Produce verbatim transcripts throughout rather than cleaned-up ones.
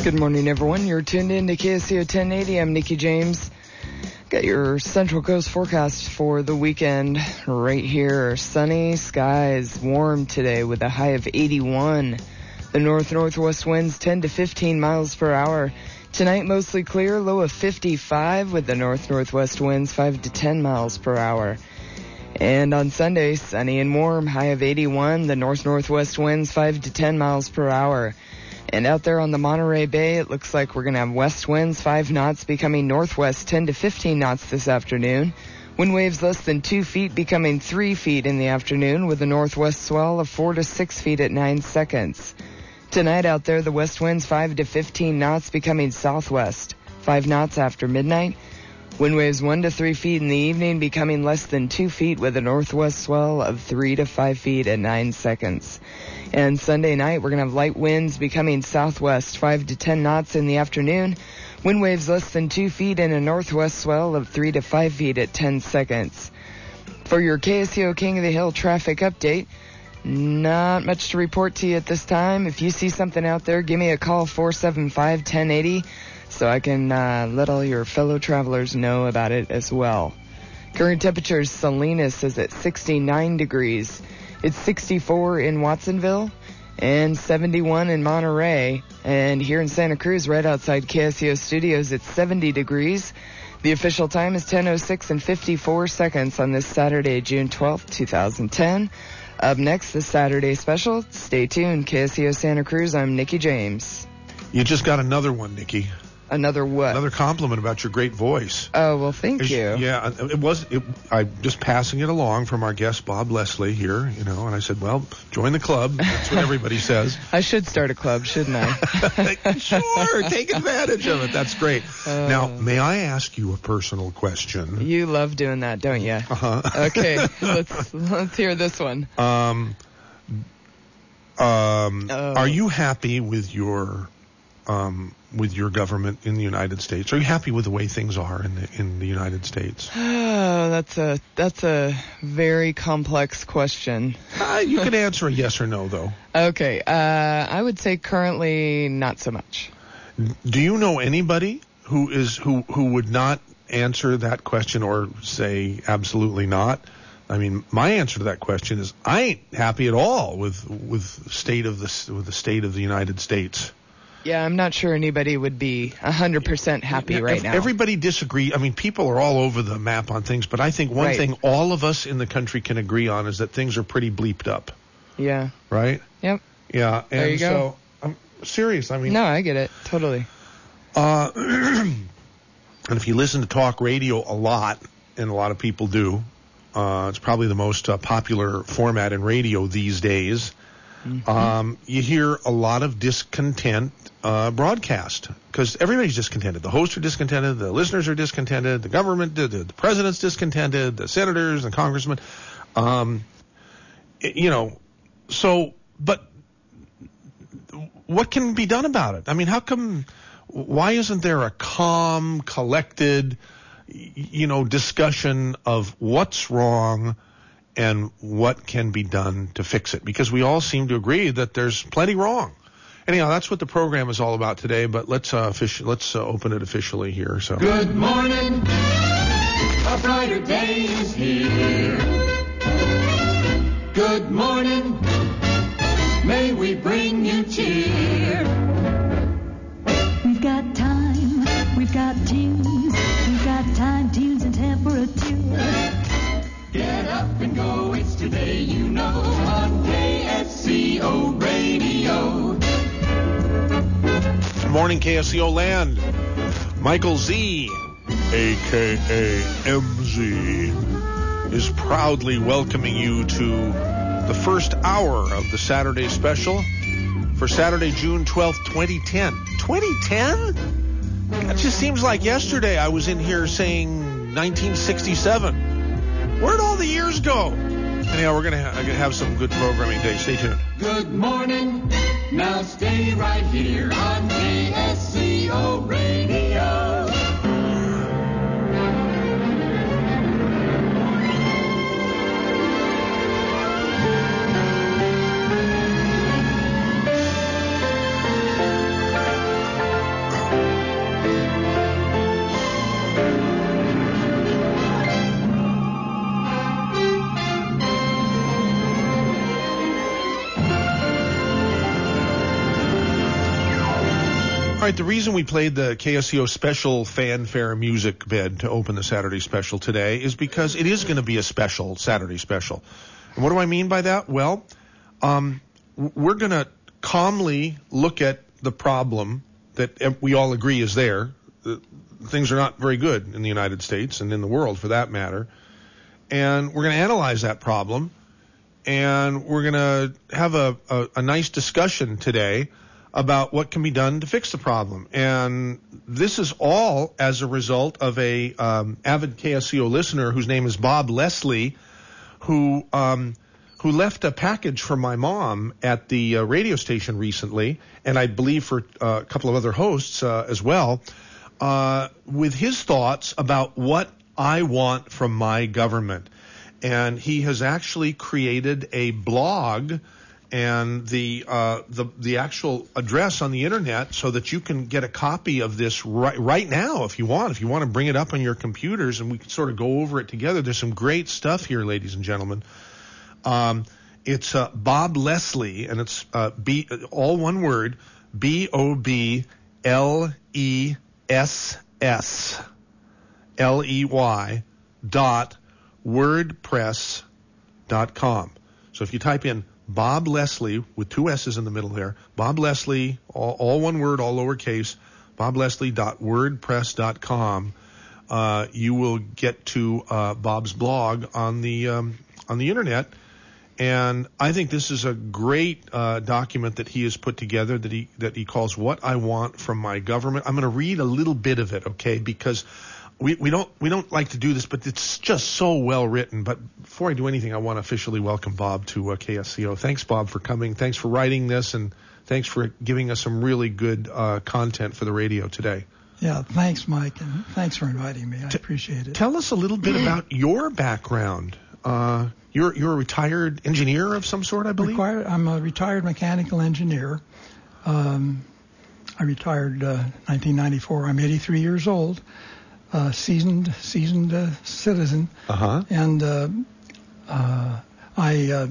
Good morning, everyone. You're tuned in to K S C O ten eighty. I'm Nikki James. Got your Central Coast forecast for the weekend right here. Sunny skies, warm today with a high of eighty-one. The north-northwest winds ten to fifteen miles per hour. Tonight, mostly clear, low of fifty-five with the north-northwest winds five to ten miles per hour. And on Sunday, sunny and warm, high of eighty-one. The north-northwest winds five to ten miles per hour. And out there on the Monterey Bay, it looks like we're going to have west winds five knots becoming northwest ten to fifteen knots this afternoon. Wind waves less than two feet becoming three feet in the afternoon with a northwest swell of four to six feet at nine seconds. Tonight out there, the west winds five to fifteen knots becoming southwest, five knots after midnight. Wind waves one to three feet in the evening becoming less than two feet with a northwest swell of three to five feet at nine seconds. And Sunday night, we're going to have light winds becoming southwest, five to ten knots in the afternoon. Wind waves less than two feet and a northwest swell of three to five feet at ten seconds. For your K S C O King of the Hill traffic update, not much to report to you at this time. If you see something out there, give me a call, four seven five, one oh eight oh, so I can uh, let all your fellow travelers know about it as well. Current temperatures, Salinas is at sixty-nine degrees. It's sixty-four in Watsonville and seventy-one in Monterey. And here in Santa Cruz, right outside K S C O Studios, it's seventy degrees. The official time is ten oh six and fifty-four seconds on this Saturday, June twelfth, twenty ten. Up next, the Saturday special. Stay tuned. K S C O Santa Cruz, I'm Nikki James. You just got another one, Nikki. Another what? Another compliment about your great voice. Oh, well, thank It's, you. Yeah, it was. It, I'm just passing it along from our guest Bob Leslie here, you know, and I said, well, join the club. That's what everybody says. I should start a club, shouldn't I? Sure, take advantage of it. That's great. Uh, now, may I ask you a personal question? You love doing that, don't you? Uh-huh. Okay, let's let's hear this one. Um, um, oh. Are you happy with your um? with your government in the United States? Are you happy with the way things are in the in the United States? Oh, that's a that's a very complex question. Uh, you can answer a yes or no, though. Okay, uh, I would say currently not so much. Do you know anybody who is who who would not answer that question or say absolutely not? I mean, my answer to that question is I ain't happy at all with with state of the with the state of the United States. Yeah, I'm not sure anybody would be one hundred percent happy yeah, right now. Everybody disagree. I mean, people are all over the map on things, but I think one right. thing all of us in the country can agree on is that things are pretty bleeped up. Yeah. Right? Yep. Yeah. And there you so, go. I'm serious. I mean. No, I get it. Totally. Uh, and if you listen to talk radio a lot, and a lot of people do, uh, it's probably the most uh, popular format in radio these days. Mm-hmm. Um, you hear a lot of discontent uh, broadcast because everybody's discontented. The hosts are discontented. The listeners are discontented. The government, the, the president's discontented. The senators and congressmen. Um, you know, so, but what can be done about it? I mean, how come, why isn't there a calm, collected, you know, discussion of what's wrong and what can be done to fix it? Because we all seem to agree that there's plenty wrong. Anyhow, that's what the program is all about today, but let's uh, offici- let's uh, open it officially here. So. Good morning. A brighter day is here. Good morning. May we bring you cheer. We've got time. We've got tunes. We've got time, tunes, and temperature. Get up and go, it's today, you know, on K S C O Radio. Good morning, K S C O land. Michael Z, a k a. M Z, is proudly welcoming you to the first hour of the Saturday special for Saturday, June twelfth, twenty ten. twenty ten? That just seems like yesterday I was in here saying nineteen sixty-seven. Where'd all the years go? Anyhow, we're going to ha- have some good programming today. Stay tuned. Good morning. Now stay right here on K S C O Radio. right, the reason we played the K S C O special fanfare music bed to open the Saturday special today is because it is going to be a special Saturday special. And what do I mean by that? Well, um, we're going to calmly look at the problem that we all agree is there. Things are not very good in the United States and in the world for that matter. And we're going to analyze that problem, and we're going to have a, a, a nice discussion today about what can be done to fix the problem. And this is all as a result of a um, avid K S C O listener whose name is Bob Leslie, who um, who left a package for my mom at the uh, radio station recently, and I believe for uh, a couple of other hosts uh, as well, uh, with his thoughts about what I want from my government. And he has actually created a blog and the uh, the the actual address on the internet so that you can get a copy of this right right now if you want. If you want to bring it up on your computers and we can sort of go over it together. There's some great stuff here, ladies and gentlemen. Um, it's uh, Bob Leslie, and it's uh, B all one word, B O B L E S S L E Y dot wordpress dot com. So if you type in Bob Leslie with two S's in the middle there, Bob Leslie, all, all one word, all lowercase, bob leslie dot wordpress dot com, uh, you will get to uh, Bob's blog on the um, on the internet. And I think this is a great uh, document that he has put together that he that he calls "What I Want from My Government." I'm going to read a little bit of it, okay? Because we, we don't we don't like to do this, but it's just so well written. But before I do anything, I want to officially welcome Bob to uh, K S C O. Thanks, Bob, for coming. Thanks for writing this, and thanks for giving us some really good uh, content for the radio today. Yeah, thanks, Mike, and thanks for inviting me. I T- appreciate it. Tell us a little bit about your background. Uh, you're you're a retired engineer of some sort, I believe. Required, I'm a retired mechanical engineer. Um, I retired uh, nineteen ninety-four. I'm eighty-three years old. Uh, seasoned seasoned uh, citizen. Uh-huh. And uh, uh, I uh,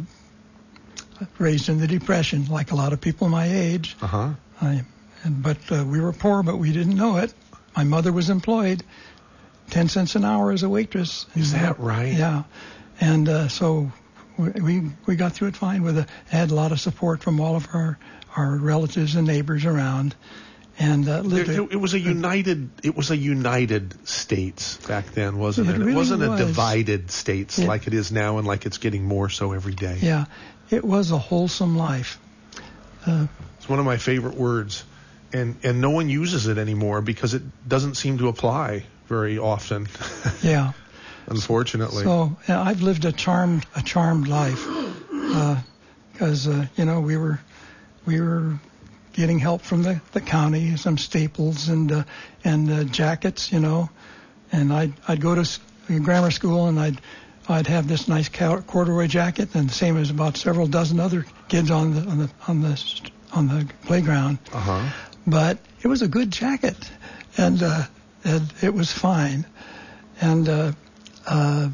raised in the Depression, like a lot of people my age. Uh-huh. I, and, but uh, we were poor, but we didn't know it. My mother was employed, ten cents an hour as a waitress. Is that right? Yeah. And uh, so we we got through it fine. With a had a lot of support from all of our, our relatives and neighbors around. And uh, lived it, it was a united. It was a united states back then, wasn't it? It, really it wasn't was. a divided states it, like it is now, and like it's getting more so every day. Yeah, it was a wholesome life. Uh, it's one of my favorite words, and and no one uses it anymore because it doesn't seem to apply very often. Yeah, unfortunately. So yeah, I've lived a charmed a charmed life because uh, uh, you know we were we were. getting help from the, the county, some staples and uh, and uh, jackets, you know, and I'd I'd go to s- grammar school and I'd I'd have this nice corduroy jacket, and the same as about several dozen other kids on the on the on the on the playground. Uh-huh. But it was a good jacket, and uh, and it was fine, and uh, uh,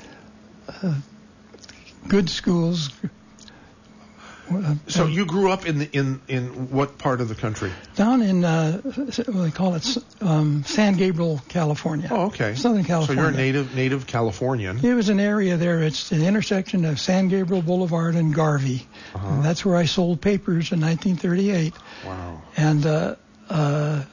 uh, good schools. So you grew up in the, in in what part of the country? Down in uh, what they call it, um, San Gabriel, California. Oh, okay. Southern California. So you're a native native Californian. It was an area there. It's the intersection of San Gabriel Boulevard and Garvey. Uh-huh. And that's where I sold papers in nineteen thirty-eight. Wow. And uh, uh,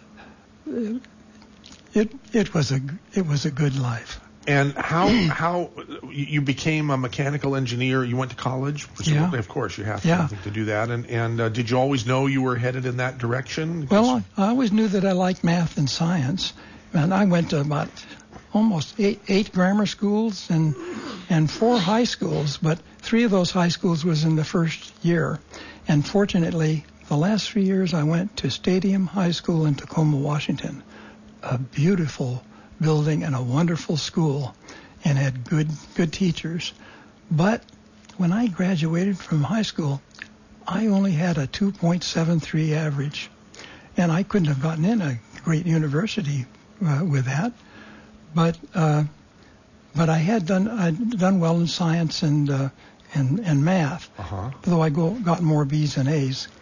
it it was a it was a good life. And how how you became a mechanical engineer? You went to college? Yeah. Of course, you have to, yeah. I think, to do that. And and uh, did you always know you were headed in that direction? Well, I always knew that I liked math and science, and I went to about almost eight, eight grammar schools and and four high schools. But three of those high schools was in the first year, and fortunately, the last three years I went to Stadium High School in Tacoma, Washington, a beautiful building and a wonderful school, and had good good teachers. But when I graduated from high school, I only had a two point seven three average, and I couldn't have gotten in a great university uh, with that. But uh, but I had done I'd done well in science and uh, and and math, uh-huh. though I go, got more B's and A's.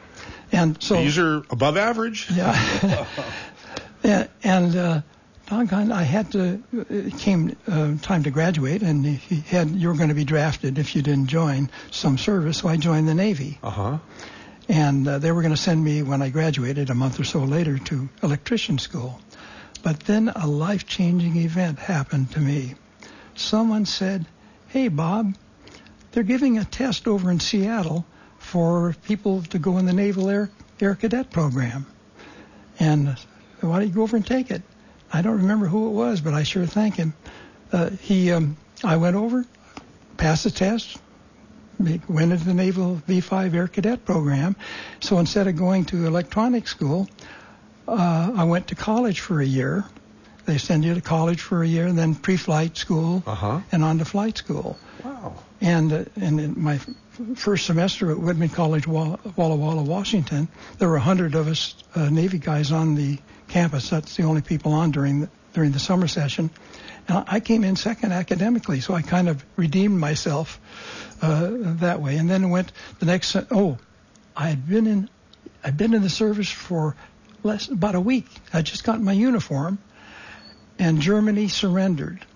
And so these are above average. Yeah. and and uh, doggone, I had to. It came uh, time to graduate, and he had you were going to be drafted if you didn't join some service. So I joined the Navy. Uh huh. And uh, they were going to send me when I graduated a month or so later to electrician school. But then a life-changing event happened to me. Someone said, "Hey, Bob, they're giving a test over in Seattle for people to go in the Naval Air, Air Cadet program. And why don't you go over and take it?" I don't remember who it was, but I sure thank him. Uh, he, um, I went over, passed the test, went into the Naval V five Air Cadet program. So instead of going to electronics school, uh, I went to college for a year. They send you to college for a year, and then pre-flight school, uh-huh. and on to flight school. Wow. And uh, and in my f- first semester at Whitman College, Walla Walla, Walla Washington, there were a hundred of us uh, Navy guys on the campus. That's the only people on during the, during the summer session. And I came in second academically, so I kind of redeemed myself uh, that way. And then went the next. Oh, I had been in, I'd been in the service for less about a week. I just got my uniform, and Germany surrendered.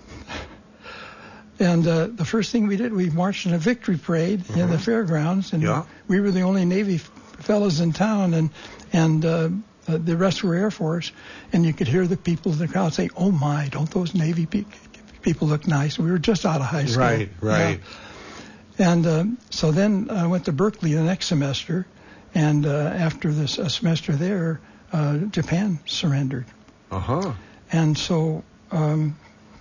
And uh, the first thing we did, we marched in a victory parade mm-hmm. in the fairgrounds, and yeah. we were the only Navy f- fellows in town, and and uh, uh, the rest were Air Force. And you could hear the people in the crowd say, "Oh my, don't those Navy pe- people look nice?" We were just out of high school. Right, right. Yeah. And uh, so then I went to Berkeley the next semester, and uh, after this a semester there, uh, Japan surrendered. Uh huh. And so. Um,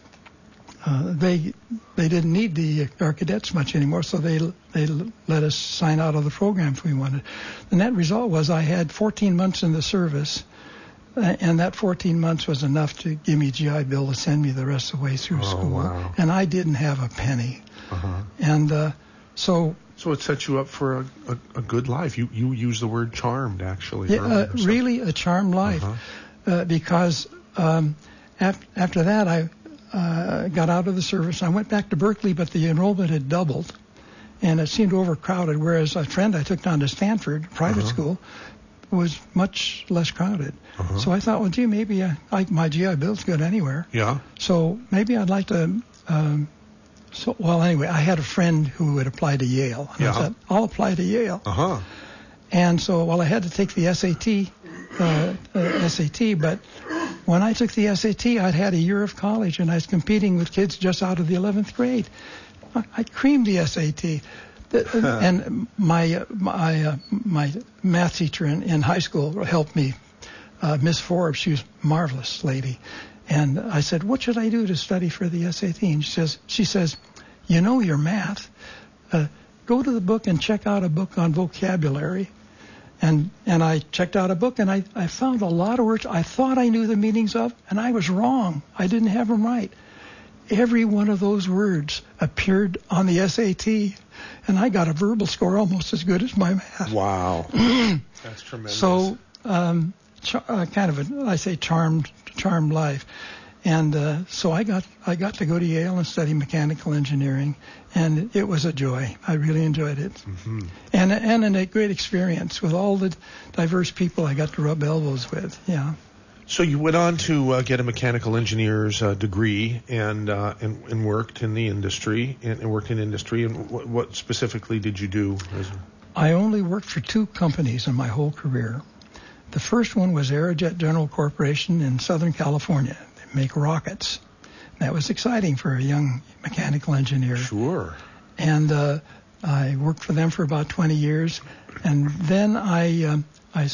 Uh, they they didn't need the our cadets much anymore, so they they let us sign out of the program if we wanted. The net result was I had fourteen months in the service, uh, and that fourteen months was enough to give me G I Bill to send me the rest of the way through oh, school. Wow. And I didn't have a penny. Uh-huh. And uh, so. So it sets you up for a, a, a good life. You you use the word charmed, actually. Yeah, uh, really a charmed life, uh-huh. uh, because um, af- after that I. Uh, got out of the service. I went back to Berkeley, but the enrollment had doubled, and it seemed overcrowded, whereas a friend I took down to Stanford, private uh-huh. school, was much less crowded. Uh-huh. So I thought, well, gee, maybe I, I, my G I Bill's good anywhere. Yeah. So maybe I'd like to, um, so well, anyway, I had a friend who had applied to Yale. And yeah. I said, I'll apply to Yale. Uh-huh. And so, well, I had to take the S A T, uh, uh, S A T, but when I took the S A T, I'd had a year of college, and I was competing with kids just out of the eleventh grade. I, I creamed the S A T. The, and my uh, my uh, my math teacher in, in high school helped me, uh, Miss Forbes. She was a marvelous lady. And I said, what should I do to study for the S A T? And she says, she says, you know your math. Uh, go to the book and check out a book on vocabulary. And and I checked out a book, and I, I found a lot of words I thought I knew the meanings of, and I was wrong. I didn't have them right. Every one of those words appeared on the S A T, and I got a verbal score almost as good as my math. Wow. That's tremendous. So um, char- uh, kind of a, I say charmed charmed life. And uh, so I got I got to go to Yale and study mechanical engineering, and it was a joy. I really enjoyed it, mm-hmm. and and a great experience with all the diverse people I got to rub elbows with. Yeah. So you went on to uh, get a mechanical engineer's uh, degree and, uh, and and worked in the industry and, and worked in industry. And what, what specifically did you do? As I only worked for two companies in my whole career. The first one was Aerojet General Corporation in Southern California. Make rockets. That was exciting for a young mechanical engineer. Sure. And uh, I worked for them for about twenty years, and then I, uh, I,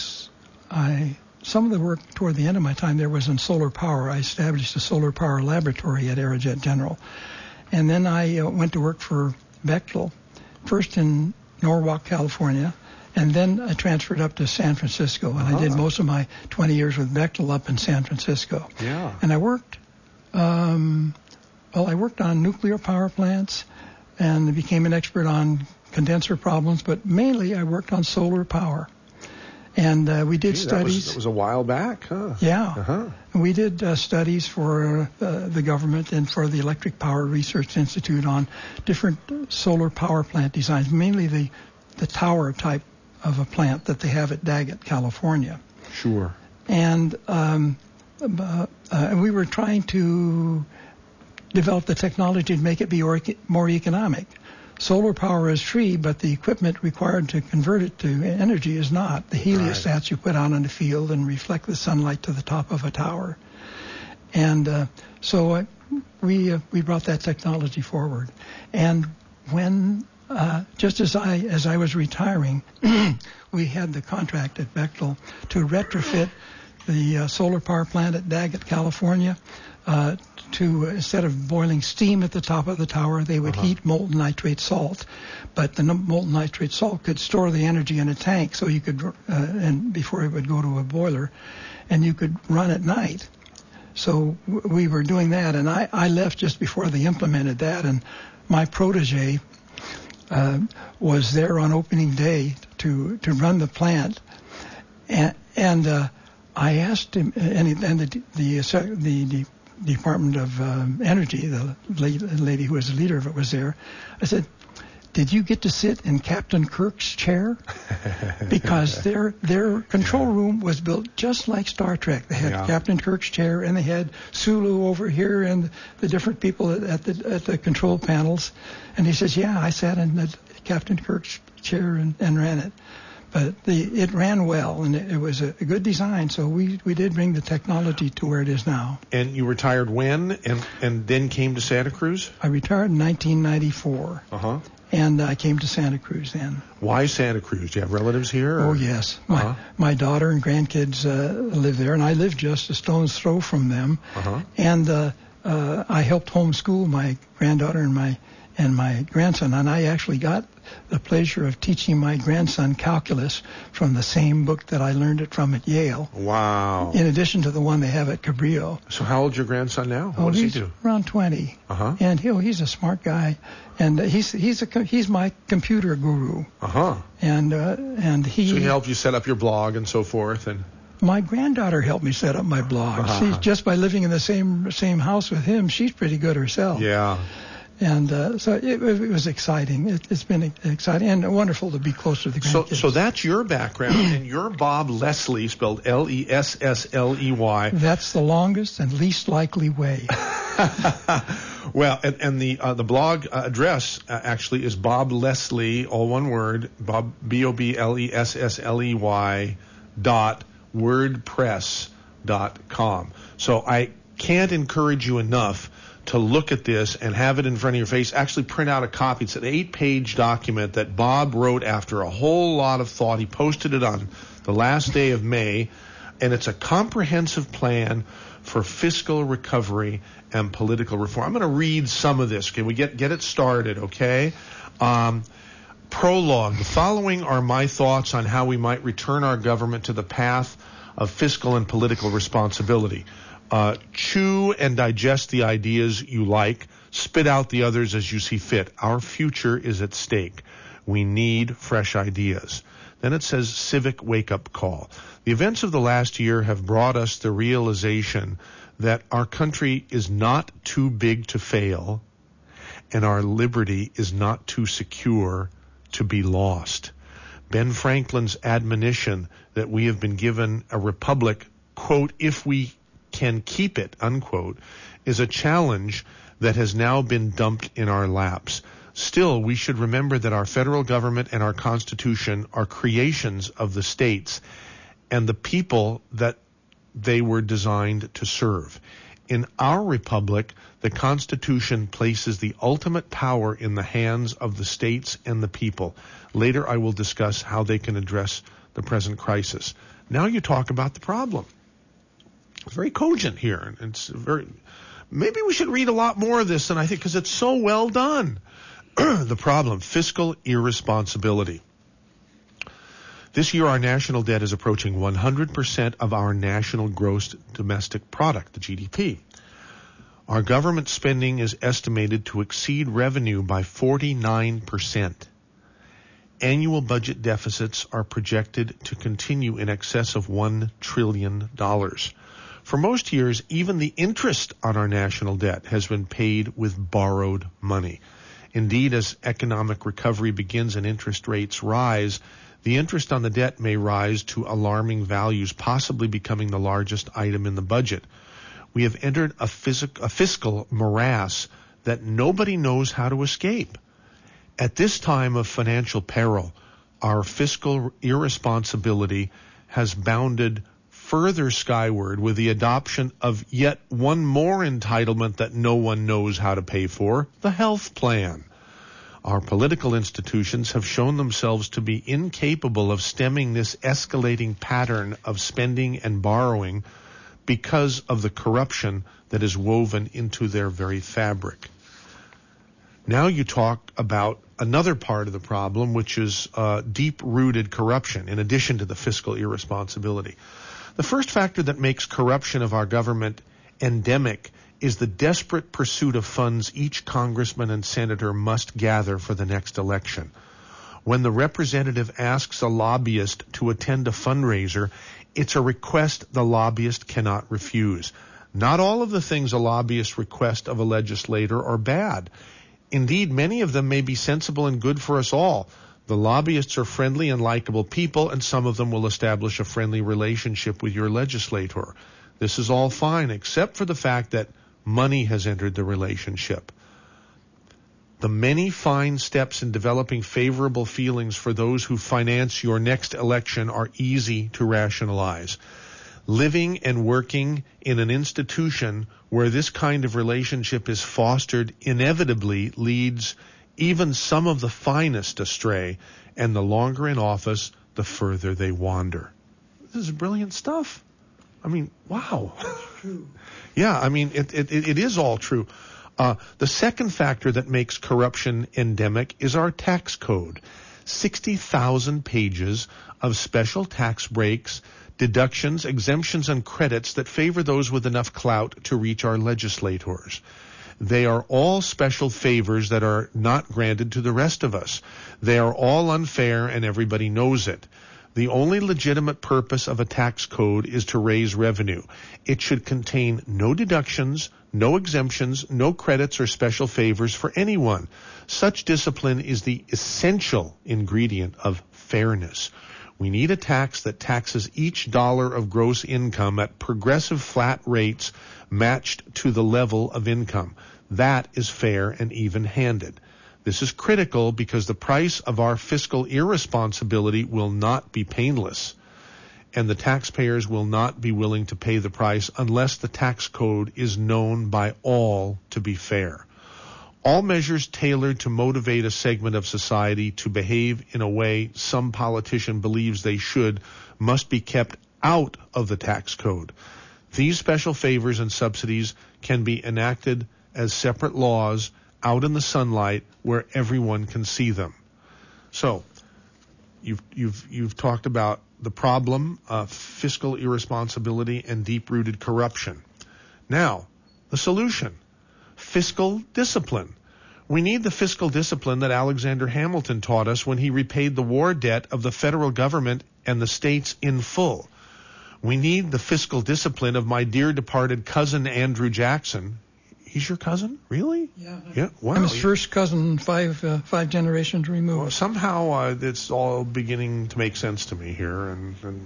I, some of the work toward the end of my time there was in solar power. I established a solar power laboratory at Aerojet General, and then I uh, went to work for Bechtel, first in Norwalk, California, and then I transferred up to San Francisco, and uh-huh. I did most of my twenty years with Bechtel up in San Francisco. Yeah. And I worked, um, well, I worked on nuclear power plants and became an expert on condenser problems, but mainly I worked on solar power. And uh, we did Gee, studies. That was, that was a while back, huh? Yeah. Uh-huh. And we did uh, studies for uh, the government and for the Electric Power Research Institute on different solar power plant designs, mainly the, the tower type of a plant that they have at Daggett, California. Sure. And um, uh, uh, we were trying to develop the technology to make it be or- more economic. Solar power is free, but the equipment required to convert it to energy is not. The heliostats right. you put out on the field and reflect the sunlight to the top of a tower. And uh, so uh, we uh, we brought that technology forward. And when uh, just as I as I was retiring, we had the contract at Bechtel to retrofit the uh, solar power plant at Daggett, California. Uh, to uh, instead of boiling steam at the top of the tower, they would uh-huh. heat molten nitrate salt. But the n- molten nitrate salt could store the energy in a tank, so you could uh, and before it would go to a boiler, and you could run at night. So w- we were doing that, and I, I left just before they implemented that, and my protege uh, was there on opening day to to run the plant, and and uh, I asked him, and, he, and the the the, the, the Department of um, Energy, the lady who was the leader of it was there. I said, did you get to sit in Captain Kirk's chair? Because their their control room was built just like Star Trek. They had yeah. Captain Kirk's chair, and they had Sulu over here, and the different people at, at the at the control panels. And he says, yeah, I sat in the Captain Kirk's chair and, and ran it. But the, it ran well, and it, it was a, a good design, so we, we did bring the technology to where it is now. And you retired when, and, and then came to Santa Cruz? I retired in nineteen ninety-four, uh-huh. and I came to Santa Cruz then. Why Santa Cruz? Do you have relatives here? Or? Oh, yes. My, uh-huh. my daughter and grandkids uh, live there, and I live just a stone's throw from them. Uh-huh. And uh, uh, I helped homeschool my granddaughter and my and my grandson, and I actually got the pleasure of teaching my grandson calculus from the same book that I learned it from at Yale. Wow. In addition to the one they have at Cabrillo. So how old's your grandson now? Oh, what does he's he do? Around twenty. Uh-huh. And he, he's a smart guy, and he's he's a he's my computer guru. Uh-huh. And uh, and he. So he helped you set up your blog and so forth, and. My granddaughter helped me set up my blog. Uh-huh. She's just by living in the same same house with him, she's pretty good herself. Yeah. And uh, so it, it was exciting. It, it's been exciting and wonderful to be close to the grandkids. So, so that's your background, and you're Bob Leslie, spelled L E S S L E Y. That's the longest and least likely way. Well, and, and the uh, the blog address uh, actually is Bob Leslie, all one word, Bob B O B L E S S L E Y dot wordpress dot com. So I can't encourage you enough to look at this and have it in front of your face. Actually print out a copy. It's an eight-page document that Bob wrote after a whole lot of thought. He posted it on the last day of May, and it's a comprehensive plan for fiscal recovery and political reform. I'm going to read some of this. Can we get, get it started, okay? Um, prologue. The following are my thoughts on how we might return our government to the path of fiscal and political responsibility. Uh, chew and digest the ideas you like. Spit out the others as you see fit. Our future is at stake. We need fresh ideas. Then it says civic wake-up call. The events of the last year have brought us the realization that our country is not too big to fail, and our liberty is not too secure to be lost. Ben Franklin's admonition that we have been given a republic, quote, if we can keep it, unquote, is a challenge that has now been dumped in our laps. Still, we should remember that our federal government and our Constitution are creations of the states and the people that they were designed to serve. In our republic, the Constitution places the ultimate power in the hands of the states and the people. Later, I will discuss how they can address the present crisis. Now you talk about the problem. It's very cogent here. It's very. Maybe we should read a lot more of this than I think, because it's so well done. The problem: fiscal irresponsibility. This year, our national debt is approaching one hundred percent of our national gross domestic product, the G D P. Our government spending is estimated to exceed revenue by forty-nine percent. Annual budget deficits are projected to continue in excess of one trillion dollars. For most years, even the interest on our national debt has been paid with borrowed money. Indeed, as economic recovery begins and interest rates rise, The interest on the debt may rise to alarming values, possibly becoming the largest item in the budget. We have entered a, phys- a fiscal morass that nobody knows how to escape. At this time of financial peril, our fiscal irresponsibility has bounded further skyward with the adoption of yet one more entitlement that no one knows how to pay for, the health plan. Our political institutions have shown themselves to be incapable of stemming this escalating pattern of spending and borrowing because of the corruption that is woven into their very fabric. Now you talk about another part of the problem, which is uh, deep-rooted corruption, in addition to the fiscal irresponsibility. The first factor that makes corruption of our government endemic is the desperate pursuit of funds each congressman and senator must gather for the next election. When the representative asks a lobbyist to attend a fundraiser, it's a request the lobbyist cannot refuse. Not all of the things a lobbyist requests of a legislator are bad. Indeed, many of them may be sensible and good for us all. The lobbyists are friendly and likable people, and some of them will establish a friendly relationship with your legislator. This is all fine, except for the fact that money has entered the relationship. The many fine steps in developing favorable feelings for those who finance your next election are easy to rationalize. Living and working in an institution where this kind of relationship is fostered inevitably leads even some of the finest astray, and the longer in office, the further they wander. This is brilliant stuff. I mean, wow. True. Yeah, I mean, it, it, it is all true. Uh, the second factor that makes corruption endemic is our tax code. sixty thousand pages of special tax breaks, deductions, exemptions, and credits that favor those with enough clout to reach our legislators. They are all special favors that are not granted to the rest of us. They are all unfair, and everybody knows it. The only legitimate purpose of a tax code is to raise revenue. It should contain no deductions, no exemptions, no credits or special favors for anyone. Such discipline is the essential ingredient of fairness. We need a tax that taxes each dollar of gross income at progressive flat rates matched to the level of income. That is fair and even-handed. This is critical because the price of our fiscal irresponsibility will not be painless, and the taxpayers will not be willing to pay the price unless the tax code is known by all to be fair. All measures tailored to motivate a segment of society to behave in a way some politician believes they should must be kept out of the tax code. These special favors and subsidies can be enacted as separate laws out in the sunlight where everyone can see them. So, you've you've you've talked about the problem of fiscal irresponsibility and deep-rooted corruption. Now, the solution: fiscal discipline. We need the fiscal discipline that Alexander Hamilton taught us when he repaid the war debt of the federal government and the states in full. We need the fiscal discipline of my dear departed cousin Andrew Jackson. He's your cousin? Really? Yeah. Yeah. Wow. I'm his first cousin, five uh, five generations removed. Well, somehow uh, it's all beginning to make sense to me here, and, and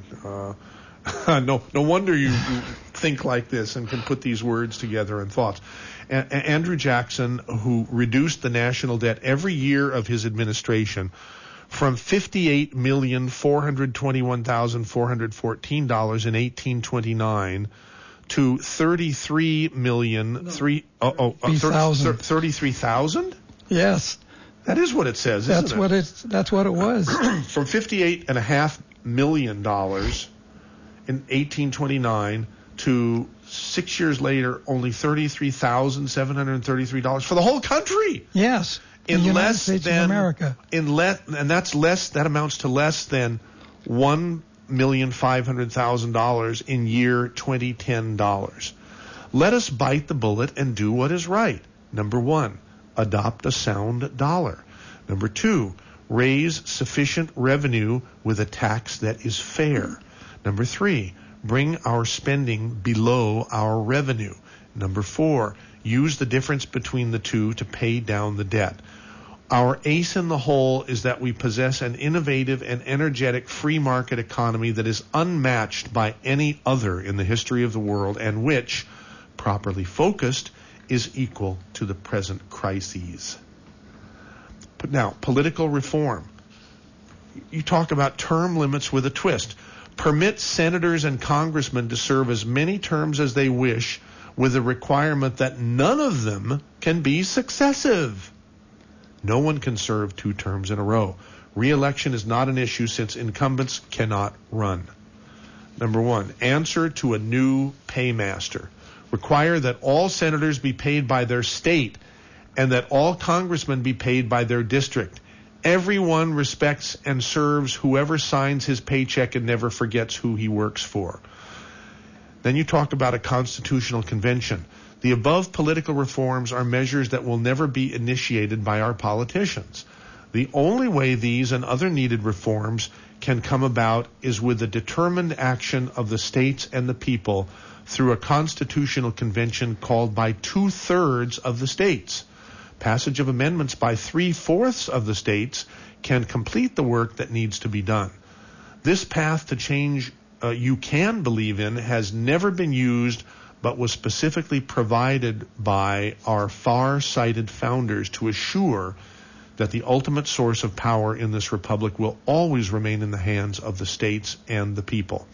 uh, no no wonder you, you think like this and can put these words together in thoughts. A- A- Andrew Jackson, who reduced the national debt every year of his administration from fifty-eight million four hundred twenty-one thousand four hundred fourteen dollars in eighteen twenty-nine to thirty-three million three oh oh thirty-three thousand. Yes, that is what it says. That's isn't it? what it's. That's what it was. From fifty-eight and a half million dollars in eighteen twenty-nine to six years later, only thirty-three thousand seven hundred thirty-three dollars for the whole country. Yes, in the United less States than of America. In less, and that's less. That amounts to less than one million five hundred thousand dollars in year twenty ten dollars. Let us bite the bullet and do what is right. Number one, adopt a sound dollar. Number two, raise sufficient revenue with a tax that is fair. Number three, bring our spending below our revenue. Number four, use the difference between the two to pay down the debt. Our ace in the hole is that we possess an innovative and energetic free market economy that is unmatched by any other in the history of the world, and which, properly focused, is equal to the present crises. But now, political reform. You talk about term limits with a twist. Permit senators and congressmen to serve as many terms as they wish, with the requirement that none of them can be successive. No one can serve two terms in a row. Re-election is not an issue since incumbents cannot run. Number one, answer to a new paymaster. Require that all senators be paid by their state and that all congressmen be paid by their district. Everyone respects and serves whoever signs his paycheck and never forgets who he works for. Then you talk about a constitutional convention. The above political reforms are measures that will never be initiated by our politicians. The only way these and other needed reforms can come about is with the determined action of the states and the people through a constitutional convention called by two-thirds of the states. Passage of amendments by three-fourths of the states can complete the work that needs to be done. This path to change uh, you can believe in has never been used, but was specifically provided by our far-sighted founders to assure that the ultimate source of power in this republic will always remain in the hands of the states and the people.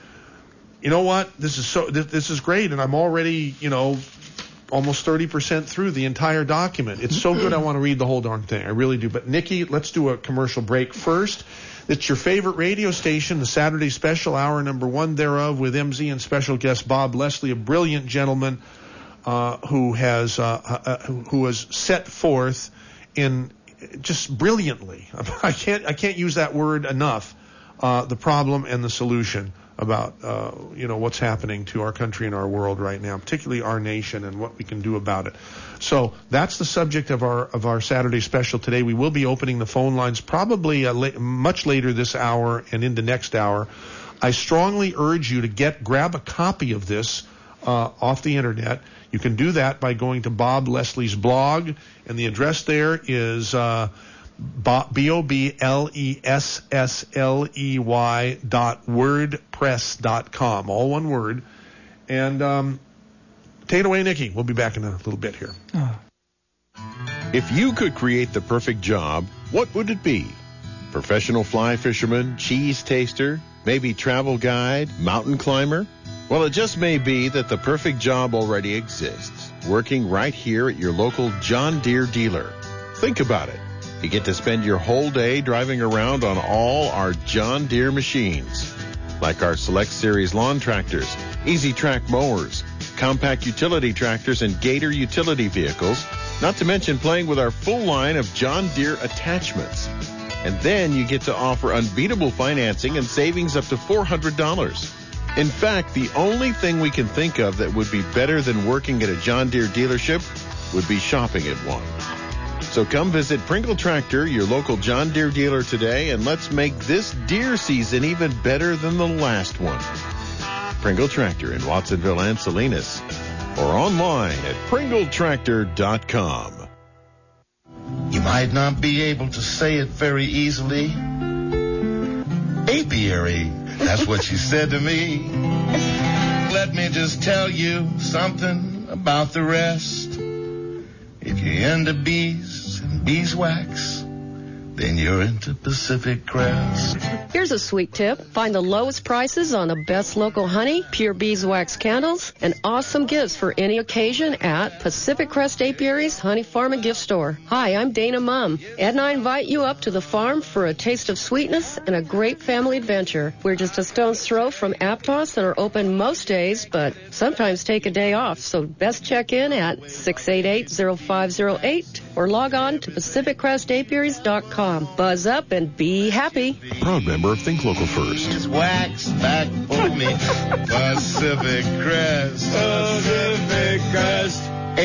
You know what? This is so. This, this is great, and I'm already, you know, almost thirty percent through the entire document. It's so good I want to read the whole darn thing. I really do. But, Nikki, let's do a commercial break first. It's your favorite radio station, the Saturday Special, hour number one thereof, with M Z and special guest Bob Leslie, a brilliant gentleman uh, who has uh, uh, who has set forth in just brilliantly. I can't I can't use that word enough. Uh, the problem and the solution about uh, you know what's happening to our country and our world right now, particularly our nation, and what we can do about it. So that's the subject of our of our Saturday Special today. We will be opening the phone lines probably uh, la- much later this hour and into next hour. I strongly urge you to get grab a copy of this uh, off the internet. You can do that by going to Bob Leslie's blog, and the address there is uh, B O B L E S S L E Y dot wordpress dot com, all one word. And um, take it away, Nikki. We'll be back in a little bit here. Oh. If you could create the perfect job, what would it be? Professional fly fisherman, cheese taster, maybe travel guide, mountain climber? Well, it just may be that the perfect job already exists, working right here at your local John Deere dealer. Think about it. You get to spend your whole day driving around on all our John Deere machines, like our Select Series lawn tractors, Easy Track mowers, compact utility tractors, and Gator utility vehicles, not to mention playing with our full line of John Deere attachments. And then you get to offer unbeatable financing and savings up to four hundred dollars. In fact, the only thing we can think of that would be better than working at a John Deere dealership would be shopping at one. So come visit Pringle Tractor, your local John Deere dealer today, and let's make this deer season even better than the last one. Pringle Tractor in Watsonville and Salinas, or online at pringle tractor dot com. You might not be able to say it very easily. Apiary, that's what she said to me. Let me just tell you something about the rest. If you're into bees and beeswax, then you're into Pacific Crest. Here's a sweet tip. Find the lowest prices on the best local honey, pure beeswax candles, and awesome gifts for any occasion at Pacific Crest Apiary's Honey Farm and Gift Store. Hi, I'm Dana Mum. Ed and I invite you up to the farm for a taste of sweetness and a great family adventure. We're just a stone's throw from Aptos and are open most days, but sometimes take a day off. So best check in at six eight eight, zero five zero eight or log on to pacific crest apiaries dot com. Buzz up and be happy. A proud member of Think Local First. It's wax back for me. Pacific Crest. Pacific Crest.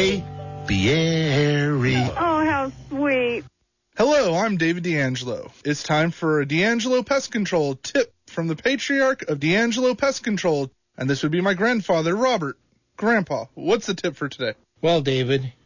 Apiary. Oh, how sweet. Hello, I'm David D'Angelo. It's time for a D'Angelo Pest Control tip from the patriarch of D'Angelo Pest Control. And this would be my grandfather, Robert. Grandpa, what's the tip for today? Well, David,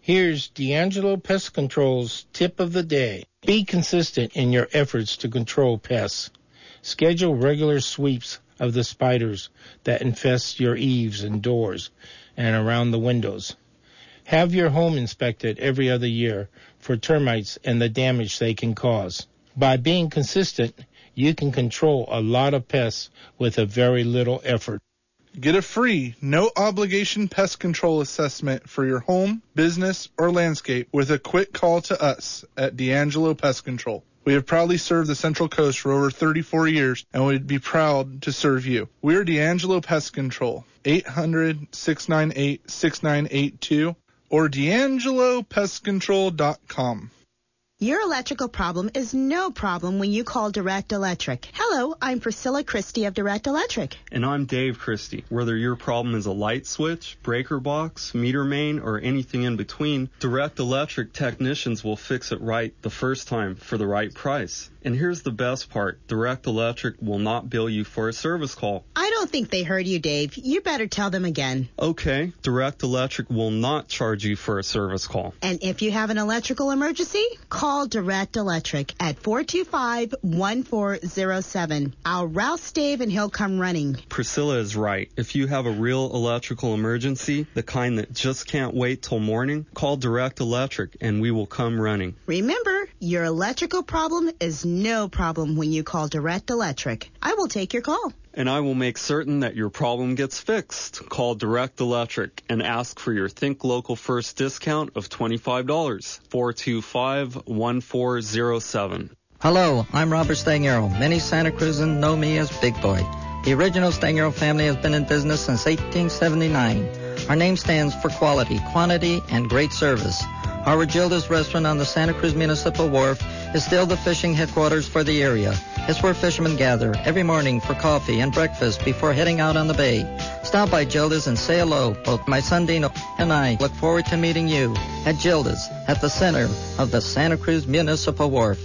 Here's D'Angelo Pest Control's tip of the day. Be consistent in your efforts to control pests. Schedule regular sweeps of the spiders that infest your eaves and doors and around the windows. Have your home inspected every other year for termites and the damage they can cause. By being consistent, you can control a lot of pests with a very little effort. Get a free, no-obligation pest control assessment for your home, business, or landscape with a quick call to us at D'Angelo Pest Control. We have proudly served the Central Coast for over thirty-four years, and we'd be proud to serve you. We're D'Angelo Pest Control, eight hundred, six nine eight, six nine eight two, or d'angelo pest control dot com. Your electrical problem is no problem when you call Direct Electric. Hello, I'm Priscilla Christie of Direct Electric. And I'm Dave Christie. Whether your problem is a light switch, breaker box, meter main, or anything in between, Direct Electric technicians will fix it right the first time for the right price. And here's the best part. Direct Electric will not bill you for a service call. I don't think they heard you, Dave. You better tell them again. Okay, Direct Electric will not charge you for a service call. And if you have an electrical emergency, call Direct Electric at four two five, one four zero seven. I'll rouse Dave and he'll come running. Priscilla is right. If you have a real electrical emergency, the kind that just can't wait till morning, call Direct Electric and we will come running. Remember, your electrical problem is no problem when you call Direct Electric. I will take your call. And I will make certain that your problem gets fixed. Call Direct Electric and ask for your Think Local First discount of twenty-five dollars. four two five, one four zero seven. Hello, I'm Robert Stangaro. Many Santa Cruzans know me as Big Boy. The original Stangaro family has been in business since eighteen seventy-nine. Our name stands for quality, quantity, and great service. Our Gilda's restaurant on the Santa Cruz Municipal Wharf is still the fishing headquarters for the area. It's where fishermen gather every morning for coffee and breakfast before heading out on the bay. Stop by Gilda's and say hello. Both my son Dino and I look forward to meeting you at Gilda's at the center of the Santa Cruz Municipal Wharf.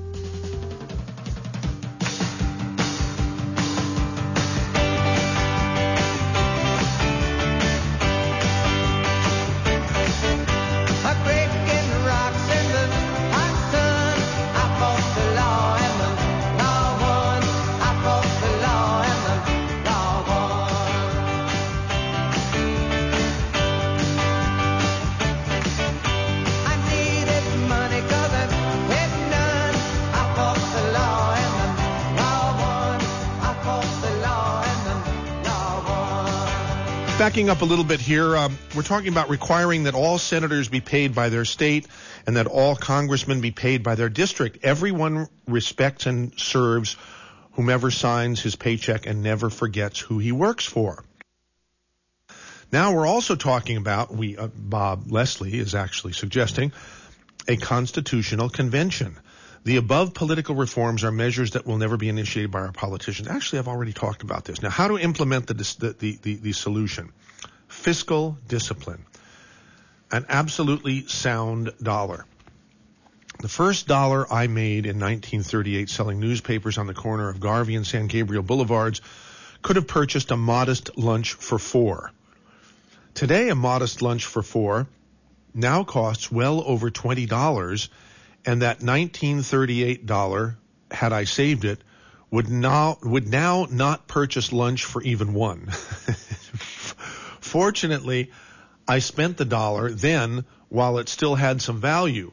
Backing up a little bit here, um, we're talking about requiring that all senators be paid by their state and that all congressmen be paid by their district. Everyone respects and serves whomever signs his paycheck and never forgets who he works for. Now we're also talking about, we uh, Bob Leslie is actually suggesting, a constitutional convention. The above political reforms are measures that will never be initiated by our politicians. Actually, I've already talked about this. Now, how to implement the, the, the, the solution? Fiscal discipline. An absolutely sound dollar. The first dollar I made in nineteen thirty-eight selling newspapers on the corner of Garvey and San Gabriel Boulevards could have purchased a modest lunch for four. Today, a modest lunch for four now costs well over twenty dollars, and that nineteen thirty-eight dollar, had I saved it, would now would now not purchase lunch for even one. Fortunately, I spent the dollar then while it still had some value.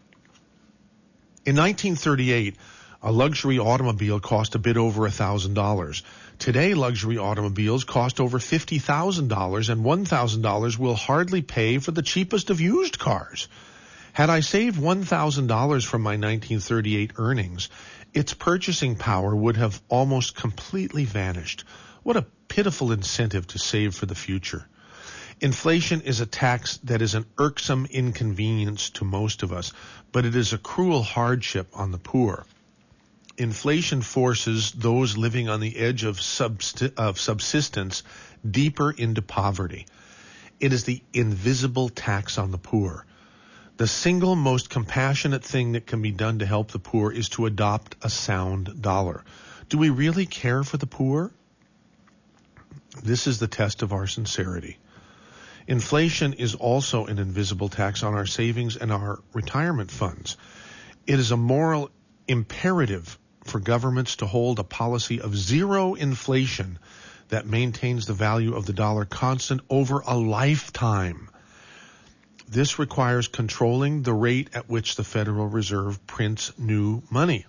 In nineteen thirty-eight, a luxury automobile cost a bit over one thousand dollars. Today, luxury automobiles cost over fifty thousand dollars, and one thousand dollars will hardly pay for the cheapest of used cars. Had I saved one thousand dollars from my nineteen thirty-eight earnings, its purchasing power would have almost completely vanished. What a pitiful incentive to save for the future. Inflation is a tax that is an irksome inconvenience to most of us, but it is a cruel hardship on the poor. Inflation forces those living on the edge of, subst- of subsistence deeper into poverty. It is the invisible tax on the poor. The single most compassionate thing that can be done to help the poor is to adopt a sound dollar. Do we really care for the poor? This is the test of our sincerity. Inflation is also an invisible tax on our savings and our retirement funds. It is a moral imperative for governments to hold a policy of zero inflation that maintains the value of the dollar constant over a lifetime. This requires controlling the rate at which the Federal Reserve prints new money.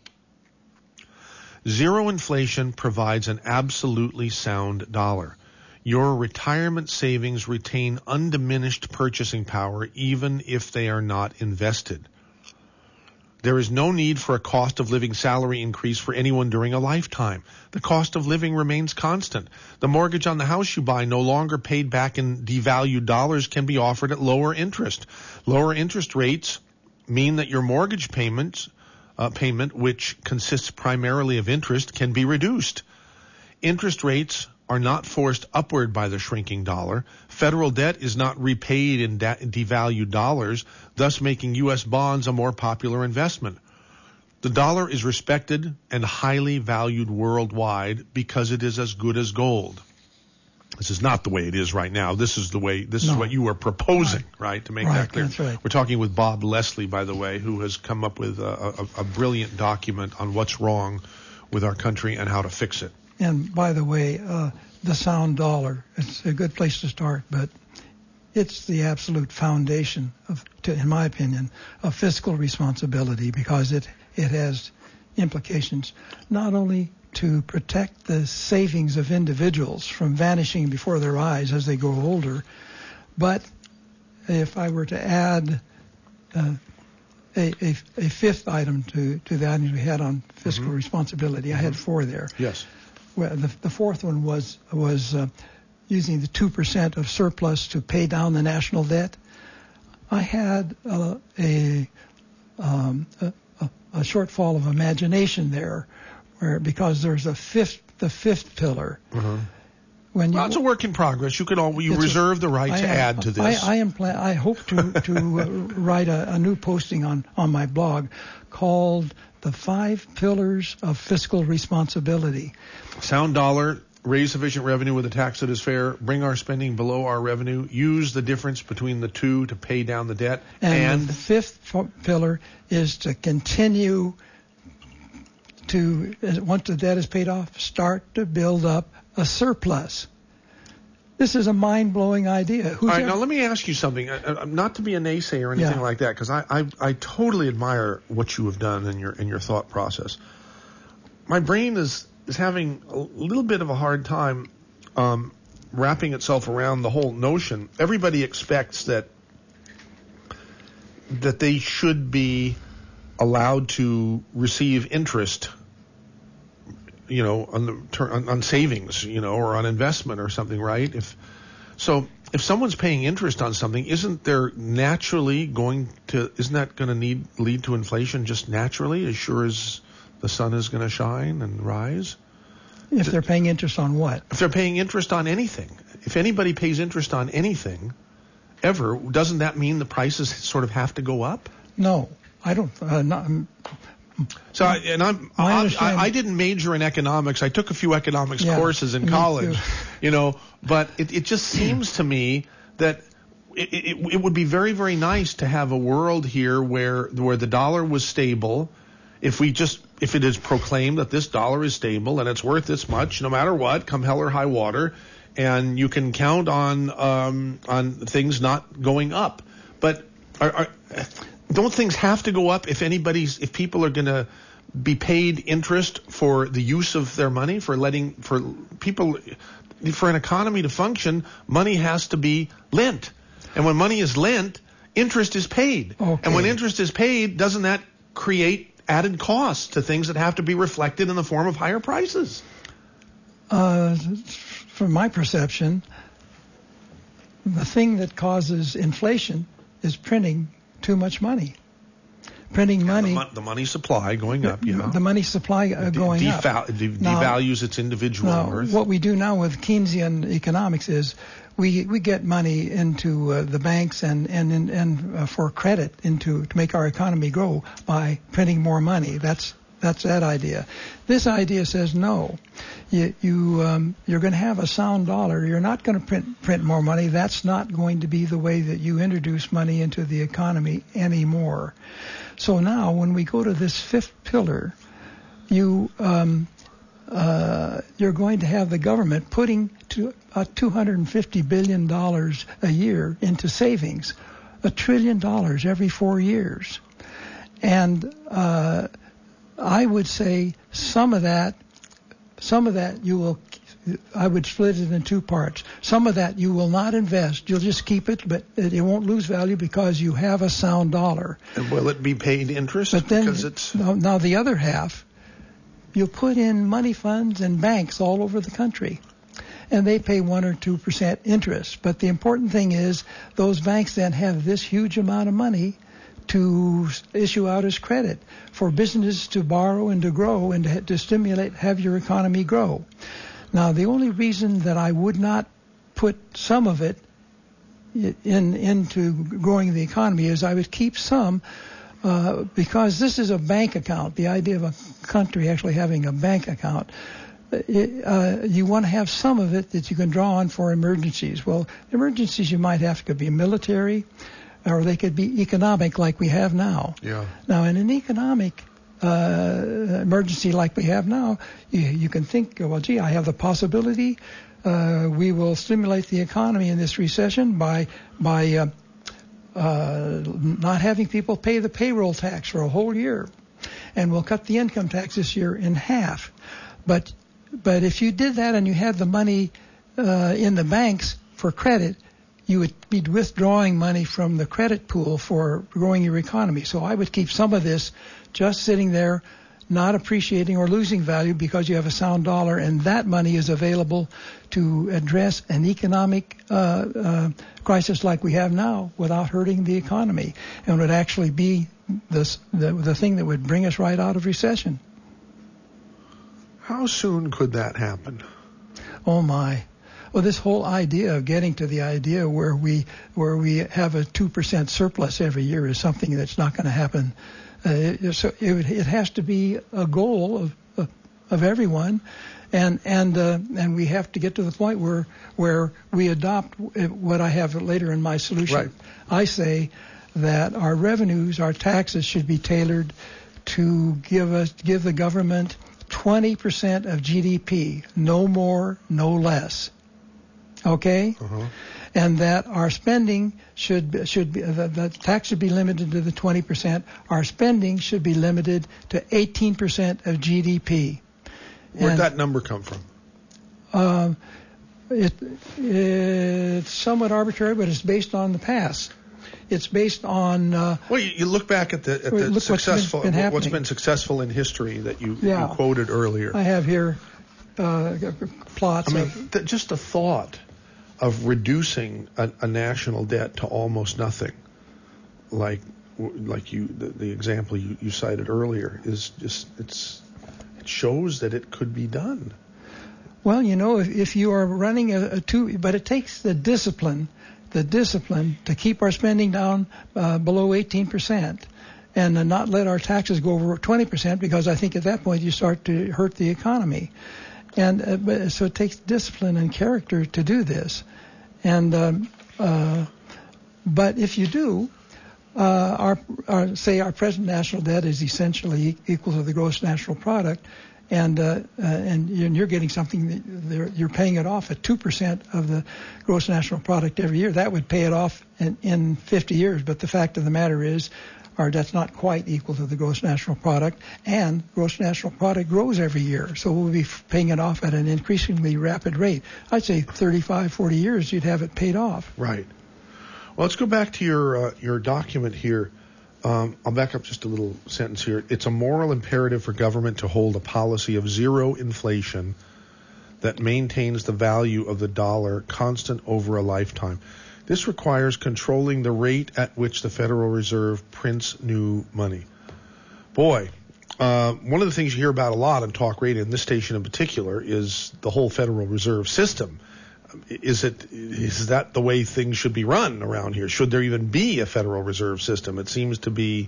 Zero inflation provides an absolutely sound dollar. Your retirement savings retain undiminished purchasing power even if they are not invested. There is no need for a cost of living salary increase for anyone during a lifetime. The cost of living remains constant. The mortgage on the house you buy, no longer paid back in devalued dollars, can be offered at lower interest. Lower interest rates mean that your mortgage payments, uh, payment, which consists primarily of interest, can be reduced. Interest rates are not forced upward by the shrinking dollar. Federal debt is not repaid in da- devalued dollars, thus making U S bonds a more popular investment. The dollar is respected and highly valued worldwide because it is as good as gold. This is not the way it is right now. This is the way, this no. is what you are proposing, right, right to make right, that clear. That's right. We're talking with Bob Leslie, by the way, who has come up with a, a, a brilliant document on what's wrong with our country and how to fix it. And by the way, uh, the sound dollar, it's a good place to start, but it's the absolute foundation of, to, in my opinion, of fiscal responsibility, because it, it has implications not only to protect the savings of individuals from vanishing before their eyes as they grow older, but if I were to add uh, a, a, a fifth item to, to the items we had on fiscal mm-hmm. responsibility, I had four there. Yes. Well, the, the fourth one was was uh, using the two percent of surplus to pay down the national debt. I had uh, a, um, a a shortfall of imagination there, where because there's a fifth the fifth pillar. Mm-hmm. When you, well, it's a work in progress. You can all you reserve a, the right I to am, add to this. I, I am. Pla- I hope to to uh, write a, a new posting on on my blog called "The Five Pillars of Fiscal Responsibility." Sound dollar, raise sufficient revenue with a tax that is fair, bring our spending below our revenue, use the difference between the two to pay down the debt, and, and the fifth pillar is to continue to, once the debt is paid off, start to build up a surplus. This is a mind-blowing idea. Who's All right, ever... now let me ask you something. Uh, not to be a naysayer or anything yeah. like that, because I, I I totally admire what you have done in your in your thought process. My brain is is having a little bit of a hard time um, wrapping itself around the whole notion. Everybody expects that that they should be allowed to receive interest, you know, on the on, on savings, you know, or on investment or something, right? If so, if someone's paying interest on something, isn't there naturally going to isn't that going to need lead to inflation just naturally, as sure as the sun is going to shine and rise? If they're paying interest on what? If they're paying interest on anything. If anybody pays interest on anything, ever, doesn't that mean the prices sort of have to go up? No, I don't. Uh, not, um, so, I, and I'm, I, I, I didn't major in economics. I took a few economics yeah, courses in college, you know, but it, it just seems to me that it, it, it would be very, very nice to have a world here where where the dollar was stable. If we just, if it is proclaimed that this dollar is stable and it's worth this much, no matter what, come hell or high water, and you can count on um, on things not going up. But are, are, don't things have to go up if anybody's, if people are going to be paid interest for the use of their money, for letting, for people, for an economy to function, money has to be lent. And when money is lent, interest is paid. Okay. And when interest is paid, doesn't that create added costs to things that have to be reflected in the form of higher prices? Uh, from my perception, the thing that causes inflation is printing too much money. Printing money. Yeah, the, mo- the money supply going up, you know. The money supply uh, going de- up. De- now, devalues its individual now, worth. What we do now with Keynesian economics is we we get money into uh, the banks and and and, and uh, for credit into to make our economy grow by printing more money. That's That's that idea. This idea says no. You, you um, you're going to have a sound dollar. You're not going to print print more money. That's not going to be the way that you introduce money into the economy anymore. So now, when we go to this fifth pillar, you um, uh, you're going to have the government putting to, uh, two hundred fifty billion dollars a year into savings, a trillion dollars every four years, and uh, I would say some of that, some of that you will. I would split it in two parts. Some of that you will not invest. You'll just keep it, but it won't lose value because you have a sound dollar. And will it be paid interest? But then, because it's now, now the other half, you'll put in money funds and banks all over the country, and they pay one or two percent interest. But the important thing is those banks then have this huge amount of money to issue out as credit for businesses to borrow and to grow and to, to stimulate, have your economy grow. Now, the only reason that I would not put some of it in into growing the economy is I would keep some uh, because this is a bank account. The idea of a country actually having a bank account, it, uh, you want to have some of it that you can draw on for emergencies. Well, emergencies you might have to be military, or they could be economic like we have now. Yeah. Now, in an economic Uh, emergency like we have now, you, you can think, well, gee, I have the possibility. Uh, we will stimulate the economy in this recession by by uh, uh, not having people pay the payroll tax for a whole year, and we'll cut the income tax this year in half. But but if you did that and you had the money uh, in the banks for credit, you would be withdrawing money from the credit pool for growing your economy. So I would keep some of this just sitting there, not appreciating or losing value because you have a sound dollar, and that money is available to address an economic uh, uh, crisis like we have now without hurting the economy, and would actually be this, the, the thing that would bring us right out of recession. How soon could that happen? Oh, my. Well, this whole idea of getting to the idea where we where we have a two percent surplus every year is something that's not going to happen. Uh, so it, would, it has to be a goal of of, of everyone, and and uh, and we have to get to the point where where we adopt what I have later in my solution. Right. I say that our revenues, our taxes, should be tailored to give us give the government twenty percent of G D P, no more, no less. Okay, uh-huh. And that our spending should should be the, the tax should be limited to the twenty percent. Our spending should be limited to eighteen percent of G D P. Where'd and, that number come from? Um, it it's somewhat arbitrary, but it's based on the past. It's based on. Uh, well, you, you look back at the, at the look successful what's been, been what's been successful in history that you, yeah. you quoted earlier. I have here uh, plots. I mean, of, th- just the thought of reducing a, a national debt to almost nothing, like like you the, the example you, you cited earlier, is just it's it shows that it could be done. Well, you know, if, if you are running a, a two, but it takes the discipline, the discipline to keep our spending down uh, below eighteen percent, and uh, not let our taxes go over twenty percent, because I think at that point you start to hurt the economy. And uh, but, so it takes discipline and character to do this. And um, uh, but if you do, uh, our, our say our present national debt is essentially equal to the gross national product, and uh, uh, and you're getting something that you're paying it off at two percent of the gross national product every year. That would pay it off in, in fifty years. But the fact of the matter is, our debt's not quite equal to the gross national product, and gross national product grows every year, so we'll be paying it off at an increasingly rapid rate. I'd say thirty-five, forty years, you'd have it paid off. Right. Well, let's go back to your uh, your document here. Um, I'll back up just a little sentence here. It's a moral imperative for government to hold a policy of zero inflation that maintains the value of the dollar constant over a lifetime. This requires controlling the rate at which the Federal Reserve prints new money. Boy, uh, one of the things you hear about a lot on talk radio, in this station in particular, is the whole Federal Reserve System. Is it is that the way things should be run around here? Should there even be a Federal Reserve System? It seems to be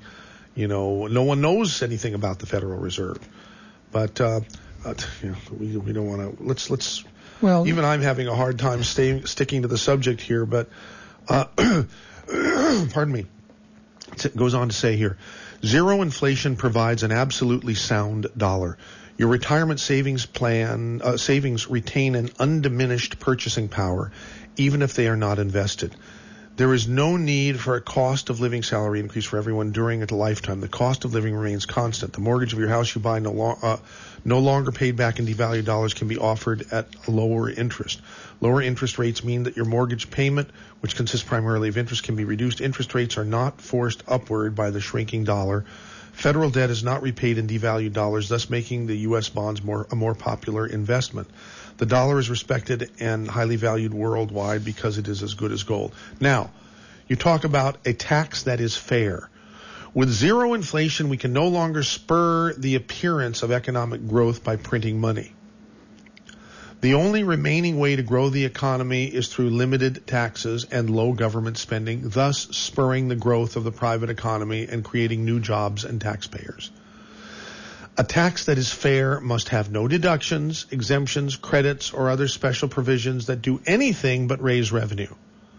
You know, no one knows anything about the Federal Reserve. But uh, uh, you know, we we don't want to. Let's let's. Well, even I'm having a hard time staying sticking to the subject here. But uh, pardon me. It goes on to say here, zero inflation provides an absolutely sound dollar. Your retirement savings plan uh, savings retain an undiminished purchasing power, even if they are not invested. There is no need for a cost of living salary increase for everyone during a lifetime. The cost of living remains constant. The mortgage of your house you buy no, lo- uh, no longer paid back in devalued dollars can be offered at a lower interest. Lower interest rates mean that your mortgage payment, which consists primarily of interest, can be reduced. Interest rates are not forced upward by the shrinking dollar. Federal debt is not repaid in devalued dollars, thus making the U S bonds more a more popular investment. The dollar is respected and highly valued worldwide because it is as good as gold. Now, you talk about a tax that is fair. With zero inflation, we can no longer spur the appearance of economic growth by printing money. The only remaining way to grow the economy is through limited taxes and low government spending, thus spurring the growth of the private economy and creating new jobs and taxpayers. A tax that is fair must have no deductions, exemptions, credits, or other special provisions that do anything but raise revenue.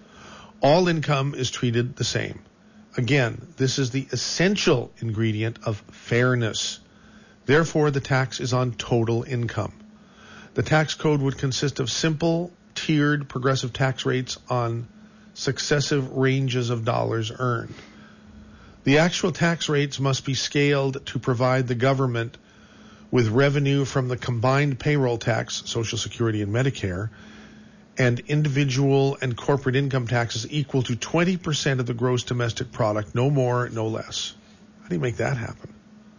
All income is treated the same. Again, this is the essential ingredient of fairness. Therefore, the tax is on total income. The tax code would consist of simple, tiered, progressive tax rates on successive ranges of dollars earned. The actual tax rates must be scaled to provide the government with revenue from the combined payroll tax, Social Security and Medicare, and individual and corporate income taxes equal to twenty percent of the gross domestic product, no more, no less. How do you make that happen?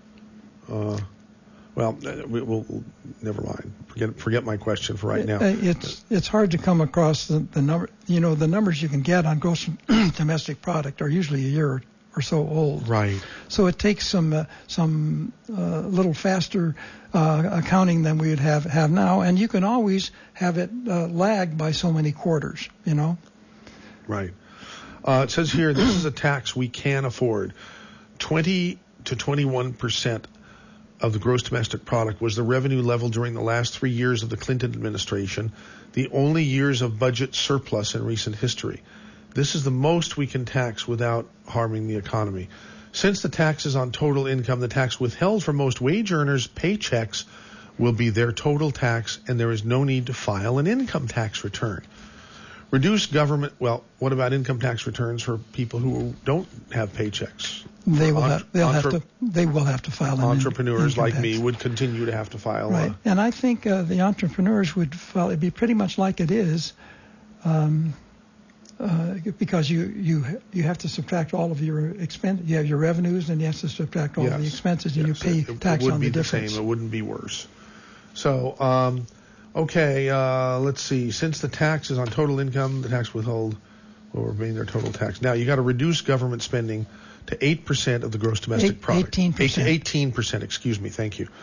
Uh, well, we, we'll, we'll never mind. Forget forget my question for right now. It's it's hard to come across the, the number. You know, the numbers you can get on gross domestic product are usually a year or so old. Right. So it takes some uh, some uh, little faster uh, accounting than we would have have now, and you can always have it uh, lagged by so many quarters. You know. Right. Uh, it says here this is a tax we can afford. Twenty to twenty-one percent of the gross domestic product was the revenue level during the last three years of the Clinton administration, the only years of budget surplus in recent history. This is the most we can tax without harming the economy. Since the tax is on total income, the tax withheld from most wage earners' paychecks will be their total tax, and there is no need to file an income tax return. Reduce government, well, what about income tax returns for people who don't have paychecks? They will Entre- have, they'll entre- have to they will have to file an Entrepreneurs income like tax. me would continue to have to file. Right. A, and I think uh, the entrepreneurs would file, it'd be pretty much like it is, um, uh, because you, you you have to subtract all of your expense. You have your revenues, and you have to subtract all yes, of the expenses, and yes, you pay it, tax it would on be the difference. Same. It wouldn't be worse. So, um, okay, uh, let's see. Since the tax is on total income, the tax withhold will remain their total tax. Now, you got to reduce government spending to eight percent of the gross domestic Eight, product. eighteen percent. eighteen percent, excuse me, thank you.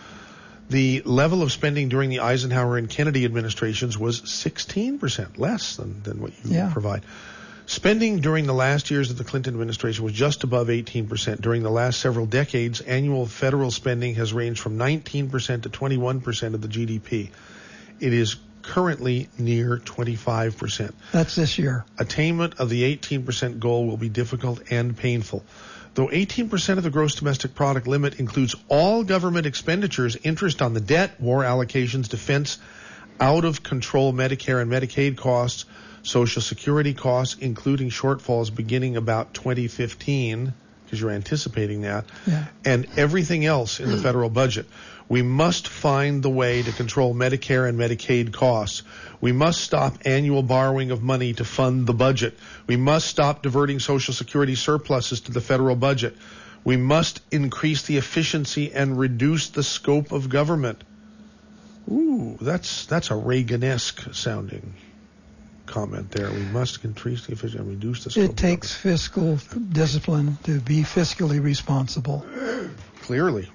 The level of spending during the Eisenhower and Kennedy administrations was sixteen percent, less than, than what you Yeah. provide. Spending during the last years of the Clinton administration was just above eighteen percent. During the last several decades, annual federal spending has ranged from nineteen percent to twenty-one percent of the G D P. It is currently near twenty-five percent. That's this year. Attainment of the eighteen percent goal will be difficult and painful. Though eighteen percent of the gross domestic product limit includes all government expenditures, interest on the debt, war allocations, defense, out-of-control Medicare and Medicaid costs, Social Security costs, including shortfalls beginning about twenty fifteen, because you're anticipating that, Yeah. and everything else in the federal budget. We must find the way to control Medicare and Medicaid costs. We must stop annual borrowing of money to fund the budget. We must stop diverting Social Security surpluses to the federal budget. We must increase the efficiency and reduce the scope of government. Ooh, that's that's a Reagan-esque sounding comment there. We must increase the efficiency and reduce the scope It takes fiscal discipline to be fiscally responsible. Clearly.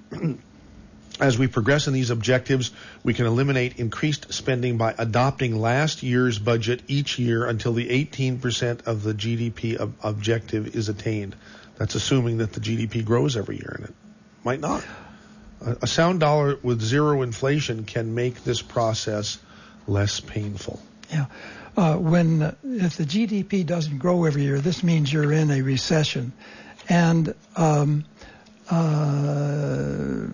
As we progress in these objectives, we can eliminate increased spending by adopting last year's budget each year until the eighteen percent of the G D P ob- objective is attained. That's assuming that the G D P grows every year, and it might not. A, a sound dollar with zero inflation can make this process less painful. Yeah. Uh, when uh, if the G D P doesn't grow every year, this means you're in a recession, and um, uh,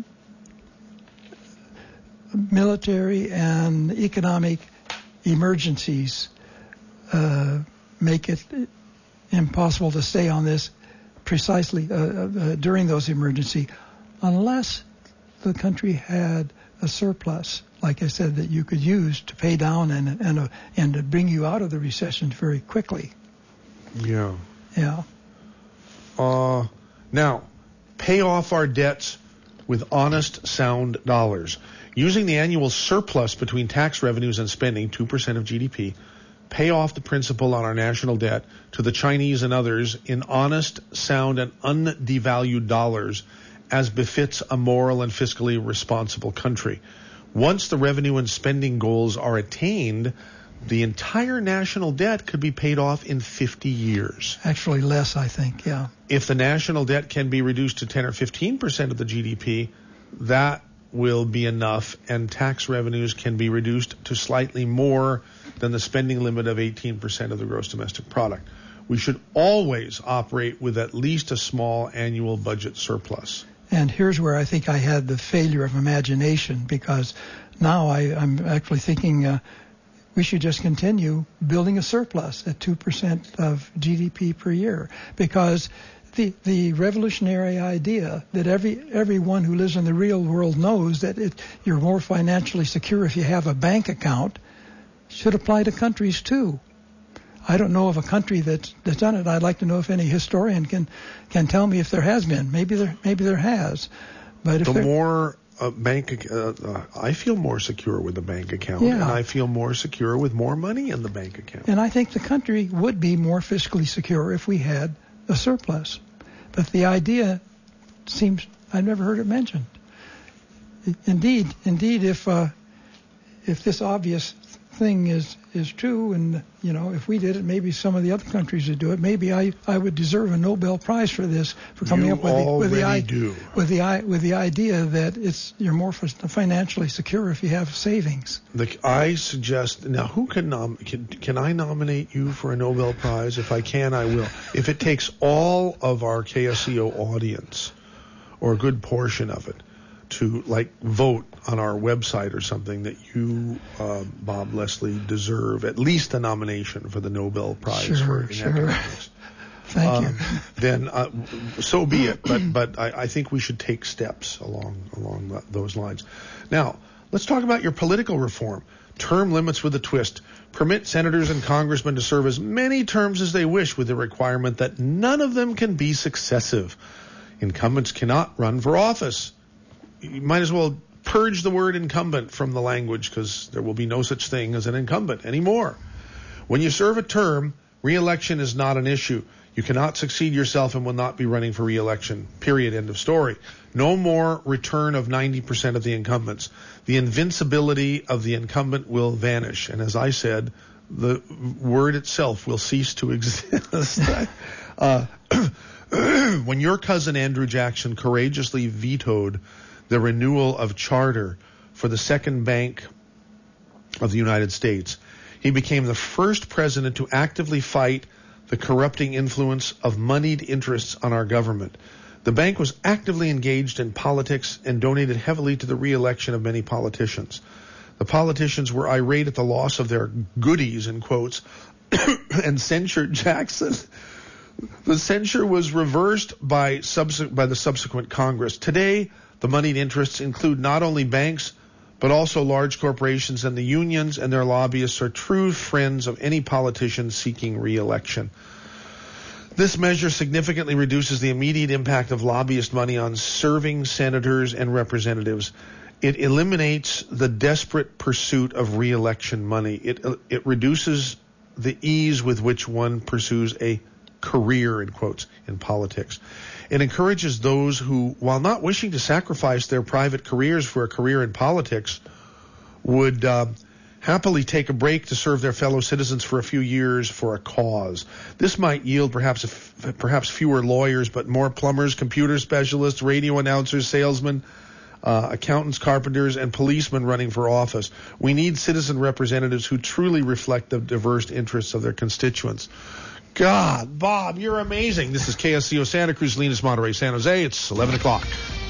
military and economic emergencies uh, make it impossible to stay on this precisely uh, uh, during those emergencies, unless the country had a surplus, like I said, that you could use to pay down and and uh, and to bring you out of the recession very quickly. Yeah. Yeah. Uh, now, pay off our debts with honest, sound dollars. Using the annual surplus between tax revenues and spending, two percent of G D P, pay off the principal on our national debt to the Chinese and others in honest, sound, and undevalued dollars, as befits a moral and fiscally responsible country. Once the revenue and spending goals are attained, the entire national debt could be paid off in fifty years. Actually less, I think, yeah. If the national debt can be reduced to ten or fifteen percent of the G D P, that will be enough, and tax revenues can be reduced to slightly more than the spending limit of eighteen percent of the gross domestic product. We should always operate with at least a small annual budget surplus. And here's where I think I had the failure of imagination, because now I, I'm actually thinking uh, we should just continue building a surplus at two percent of G D P per year, because the the revolutionary idea that every everyone who lives in the real world knows that it, you're more financially secure if you have a bank account should apply to countries too. I don't know of a country that's, that's done it. I'd like to know if any historian can can tell me if there has been. Maybe there maybe there has. But if the there, more uh, bank, uh, uh, I feel more secure with a bank account, yeah. and I feel more secure with more money in the bank account. And I think the country would be more fiscally secure if we had a surplus. But the idea seems, I've never heard it mentioned. Indeed, indeed, if uh, if this obvious thing is is true, and you know, if we did it, maybe some of the other countries would do it. Maybe I, I would deserve a Nobel Prize for this, for coming you up with the, with the already do. with the with the idea that it's you're more financially secure if you have savings. The, I suggest now, who can, nom- can can I nominate you for a Nobel Prize? If I can, I will. If it takes all of our K S C O audience, or a good portion of it, to like vote on our website or something that you, uh, Bob Leslie, deserve at least a nomination for the Nobel Prize sure, for in sure. economics. Thank um, you. Then uh, so be it. But but I, I think we should take steps along along that, those lines. Now let's talk about your political reform. Term limits with a twist. Permit senators and congressmen to serve as many terms as they wish, with the requirement that none of them can be successive. Incumbents cannot run for office. You might as well purge the word incumbent from the language, because there will be no such thing as an incumbent anymore. When you serve a term, re-election is not an issue. You cannot succeed yourself and will not be running for re-election. Period. End of story. No more return of ninety percent of the incumbents. The invincibility of the incumbent will vanish. And as I said, the word itself will cease to exist. uh, when your cousin Andrew Jackson courageously vetoed the renewal of charter for the second bank of the United States, he became the first president to actively fight the corrupting influence of moneyed interests on our government. The bank was actively engaged in politics and donated heavily to the re-election of many politicians. The politicians were irate at the loss of their goodies, in quotes, and censured Jackson. The censure was reversed by, subse- by the subsequent Congress. Today, the moneyed interests include not only banks, but also large corporations, and the unions and their lobbyists are true friends of any politician seeking re-election. This measure significantly reduces the immediate impact of lobbyist money on serving senators and representatives. It eliminates the desperate pursuit of re-election money. It, it reduces the ease with which one pursues a career, in quotes, in politics. It encourages those who, while not wishing to sacrifice their private careers for a career in politics, would uh, happily take a break to serve their fellow citizens for a few years for a cause. This might yield perhaps a f- perhaps fewer lawyers, but more plumbers, computer specialists, radio announcers, salesmen, uh, accountants, carpenters, and policemen running for office. We need citizen representatives who truly reflect the diverse interests of their constituents. God, Bob, you're amazing. This is K S C O Santa Cruz, Salinas, Monterey, San Jose. It's eleven o'clock.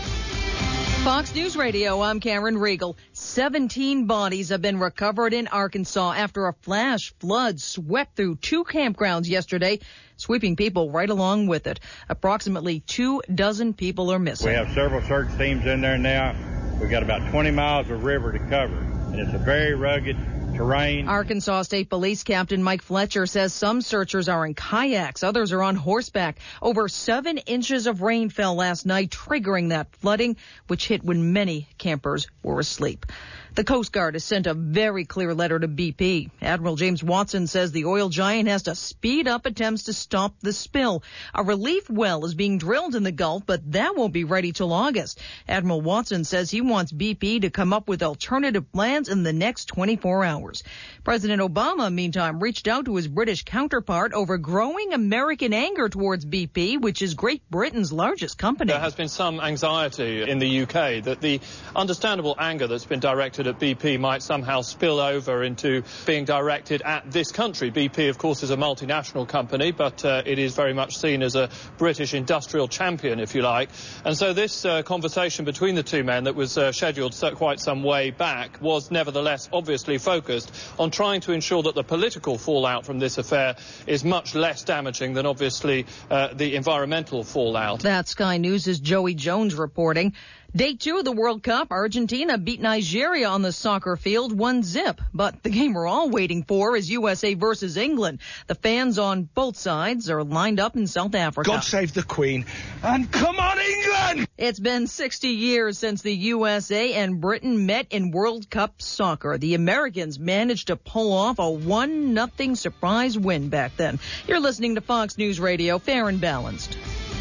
Fox News Radio, I'm Karen Riegel. seventeen bodies have been recovered in Arkansas after a flash flood swept through two campgrounds yesterday, sweeping people right along with it. Approximately two dozen people are missing. We have several search teams in there now. We've got about twenty miles of river to cover, and it's a very rugged terrain. Arkansas State Police Captain Mike Fletcher says some searchers are in kayaks, others are on horseback. Over seven inches of rain fell last night, triggering that flooding, which hit when many campers were asleep. The Coast Guard has sent a very clear letter to B P. Admiral James Watson says the oil giant has to speed up attempts to stop the spill. A relief well is being drilled in the Gulf, but that won't be ready till August. Admiral Watson says he wants B P to come up with alternative plans in the next twenty-four hours. President Obama, meantime, reached out to his British counterpart over growing American anger towards B P, which is Great Britain's largest company. There has been some anxiety in the U K that the understandable anger that's been directed at B P might somehow spill over into being directed at this country. B P, of course, is a multinational company, but uh, it is very much seen as a British industrial champion, if you like. And so this uh, conversation between the two men that was uh, scheduled so quite some way back was nevertheless obviously focused on trying to ensure that the political fallout from this affair is much less damaging than obviously uh, the environmental fallout. That's Sky News' Joey Jones reporting. Day two of the World Cup, Argentina beat Nigeria on the soccer field one zip. But the game we're all waiting for is U S A versus England. The fans on both sides are lined up in South Africa. God save the Queen. And come on, England! It's been sixty years since the U S A and Britain met in World Cup soccer. The Americans managed to pull off a one nothing surprise win back then. You're listening to Fox News Radio, fair and balanced.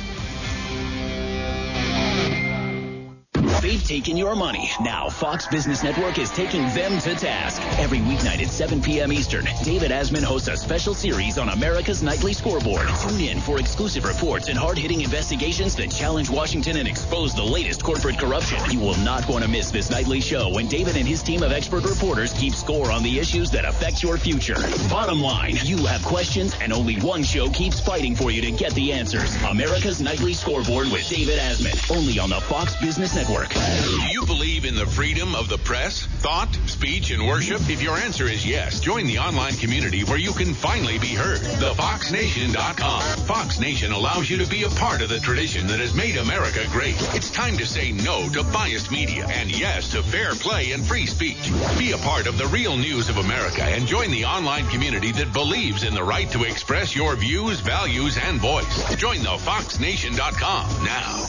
They've taken your money. Now Fox Business Network is taking them to task. Every weeknight at seven p.m. Eastern, David Asman hosts a special series on America's Nightly Scoreboard. Tune in for exclusive reports and hard-hitting investigations that challenge Washington and expose the latest corporate corruption. You will not want to miss this nightly show when David and his team of expert reporters keep score on the issues that affect your future. Bottom line, you have questions and only one show keeps fighting for you to get the answers. America's Nightly Scoreboard with David Asman, only on the Fox Business Network. Do you believe in the freedom of the press, thought, speech, and worship? If your answer is yes, join the online community where you can finally be heard. the fox nation dot com. Fox Nation allows you to be a part of the tradition that has made America great. It's time to say no to biased media and yes to fair play and free speech. Be a part of the real news of America and join the online community that believes in the right to express your views, values, and voice. Join the fox nation dot com now.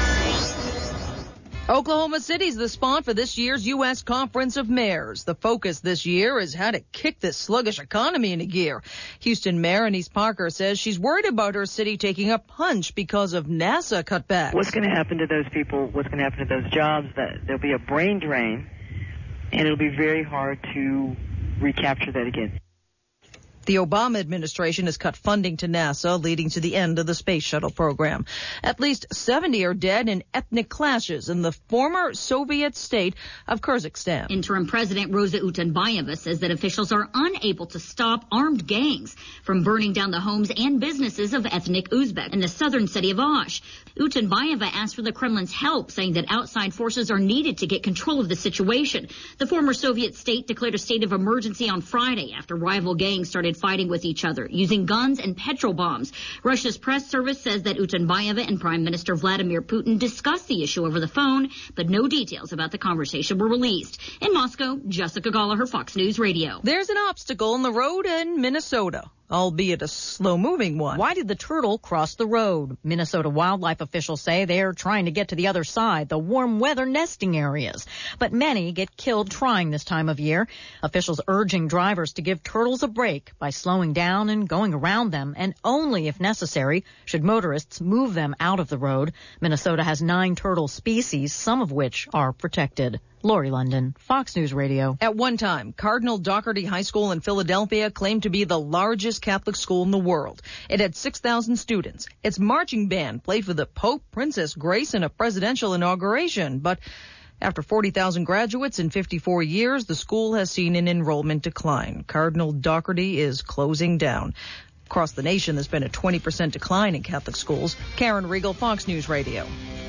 Oklahoma City's the spot for this year's U S Conference of Mayors. The focus this year is how to kick this sluggish economy into gear. Houston Mayor Annise Parker says she's worried about her city taking a punch because of NASA cutbacks. What's going to happen to those people? What's going to happen to those jobs? That there'll be a brain drain, and it'll be very hard to recapture that again. The Obama administration has cut funding to NASA, leading to the end of the space shuttle program. At least seventy are dead in ethnic clashes in the former Soviet state of Kyrgyzstan. Interim President Rosa Utenbayeva says that officials are unable to stop armed gangs from burning down the homes and businesses of ethnic Uzbek in the southern city of Osh. Utenbayeva asked for the Kremlin's help, saying that outside forces are needed to get control of the situation. The former Soviet state declared a state of emergency on Friday after rival gangs started fighting with each other, using guns and petrol bombs. Russia's press service says that Utenbayeva and Prime Minister Vladimir Putin discussed the issue over the phone, but no details about the conversation were released. In Moscow, Jessica Gallagher, Fox News Radio. There's an obstacle in the road in Minnesota, albeit a slow-moving one. Why did the turtle cross the road? Minnesota wildlife officials say they're trying to get to the other side, the warm weather nesting areas. But many get killed trying this time of year. Officials urging drivers to give turtles a break by slowing down and going around them, and only if necessary should motorists move them out of the road. Minnesota has nine turtle species, some of which are protected. Lori London, Fox News Radio. At one time, Cardinal Dougherty High School in Philadelphia claimed to be the largest Catholic school in the world. It had six thousand students. Its marching band played for the Pope, Princess Grace, and a presidential inauguration. But after forty thousand graduates in fifty-four years, the school has seen an enrollment decline. Cardinal Dougherty is closing down. Across the nation, there's been a twenty percent decline in Catholic schools. Karen Riegel, Fox News Radio.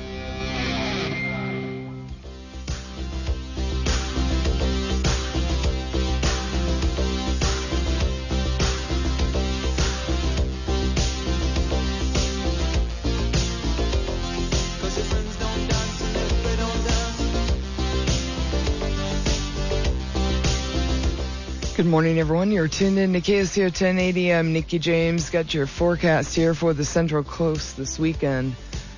Good morning, everyone. You're tuned in to K S C O ten eighty. I'm Nikki James. Got your forecast here for the Central Coast this weekend.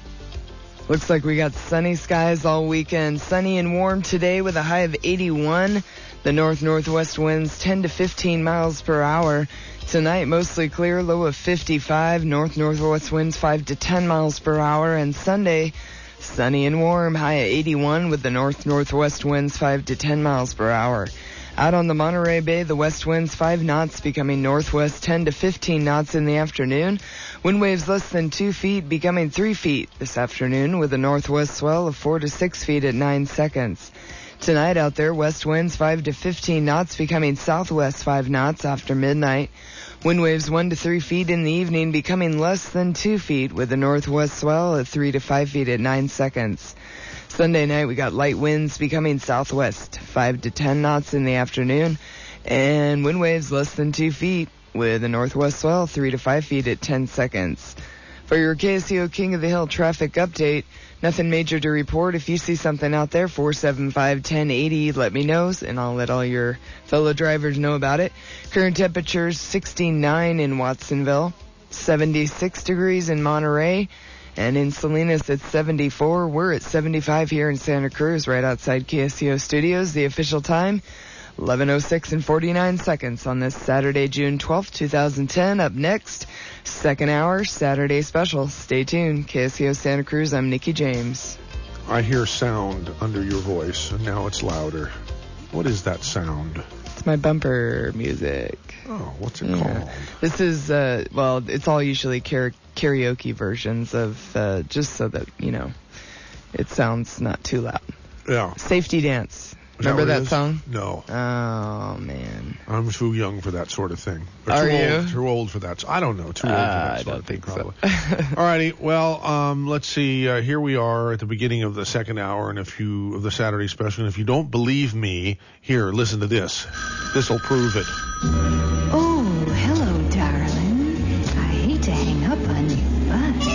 Looks like we got sunny skies all weekend. Sunny and warm today with a high of eighty-one. The north-northwest winds ten to fifteen miles per hour. Tonight, mostly clear, low of fifty-five. North-northwest winds five to ten miles per hour. And Sunday, sunny and warm, high of eighty-one with the north-northwest winds five to ten miles per hour. Out on the Monterey Bay, the west winds five knots, becoming northwest ten to fifteen knots in the afternoon. Wind waves less than two feet, becoming three feet this afternoon, with a northwest swell of four to six feet at nine seconds. Tonight out there, west winds five to fifteen knots, becoming southwest five knots after midnight. Wind waves one to three feet in the evening, becoming less than two feet, with a northwest swell of three to five feet at nine seconds. Sunday night, we got light winds becoming southwest, five to ten knots in the afternoon, and wind waves less than two feet, with a northwest swell three to five feet at ten seconds. For your K S C O King of the Hill traffic update, nothing major to report. If you see something out there, four seven five, one oh eight oh, let me know, and I'll let all your fellow drivers know about it. Current temperatures sixty-nine in Watsonville, seventy-six degrees in Monterey, and in Salinas, it's seventy-four. We're at seventy-five here in Santa Cruz, right outside K S C O Studios. The official time, eleven oh six and forty-nine seconds on this Saturday, June twelfth, twenty ten. Up next, second hour, Saturday special. Stay tuned. K S C O Santa Cruz, I'm Nikki James. I hear sound under your voice, and now it's louder. What is that sound? It's my bumper music. Oh, what's it yeah. called? This is, uh, well, it's all usually kara- karaoke versions of, uh, just so that, you know, it sounds not too loud. Yeah. Safety Dance. Is Remember that, that song? No. Oh, man. I'm too young for that sort of thing. Or Are too you? Old, too old for that. I don't know. Too old uh, for that I sort don't of thing, think probably. so. All righty. Well, um, let's see. Uh, here we are at the beginning of the second hour and if you of the Saturday special. And if you don't believe me, here, listen to this. This will prove it. Oh, hello, darling. I hate to hang up on you,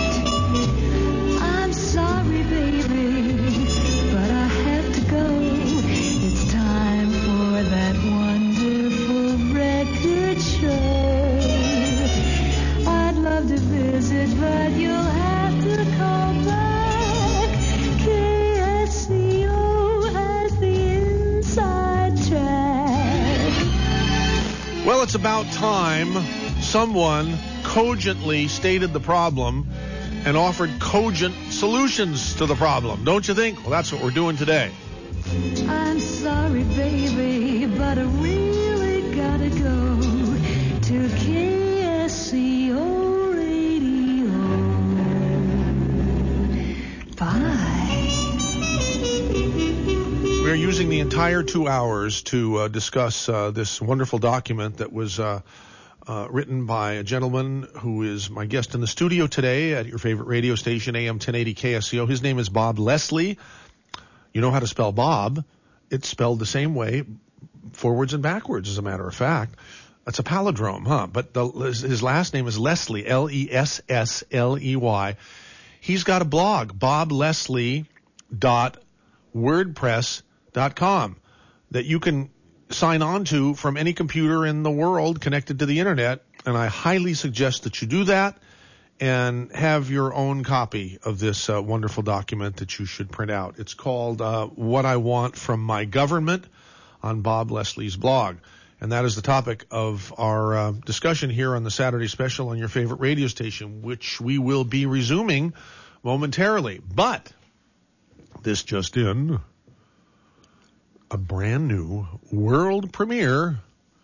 but I'm sorry, baby, but I have to go. It's time for that wonderful record show. I'd love to visit, but you'll have to call back. K S C O has the inside track. Well, it's about time someone cogently stated the problem and offered cogent solutions to the problem. Don't you think? Well, that's what we're doing today. I'm sorry, baby, but I really gotta go to K S C O Radio. Bye. We're using the entire two hours to uh, discuss uh, this wonderful document that was uh, uh, written by a gentleman who is my guest in the studio today at your favorite radio station, A M ten eighty K S C O. His name is Bob Leslie. You know how to spell Bob. It's spelled the same way, forwards and backwards, as a matter of fact. It's a palindrome, huh? But the, his last name is Leslie, L E S S L E Y. He's got a blog, bob leslie dot wordpress dot com, that you can sign on to from any computer in the world connected to the internet. And I highly suggest that you do that and have your own copy of this uh, wonderful document that you should print out. It's called uh, What I Want from My Government on Bob Leslie's blog. And that is the topic of our uh, discussion here on the Saturday special on your favorite radio station, which we will be resuming momentarily. But this just in, a brand new world premiere,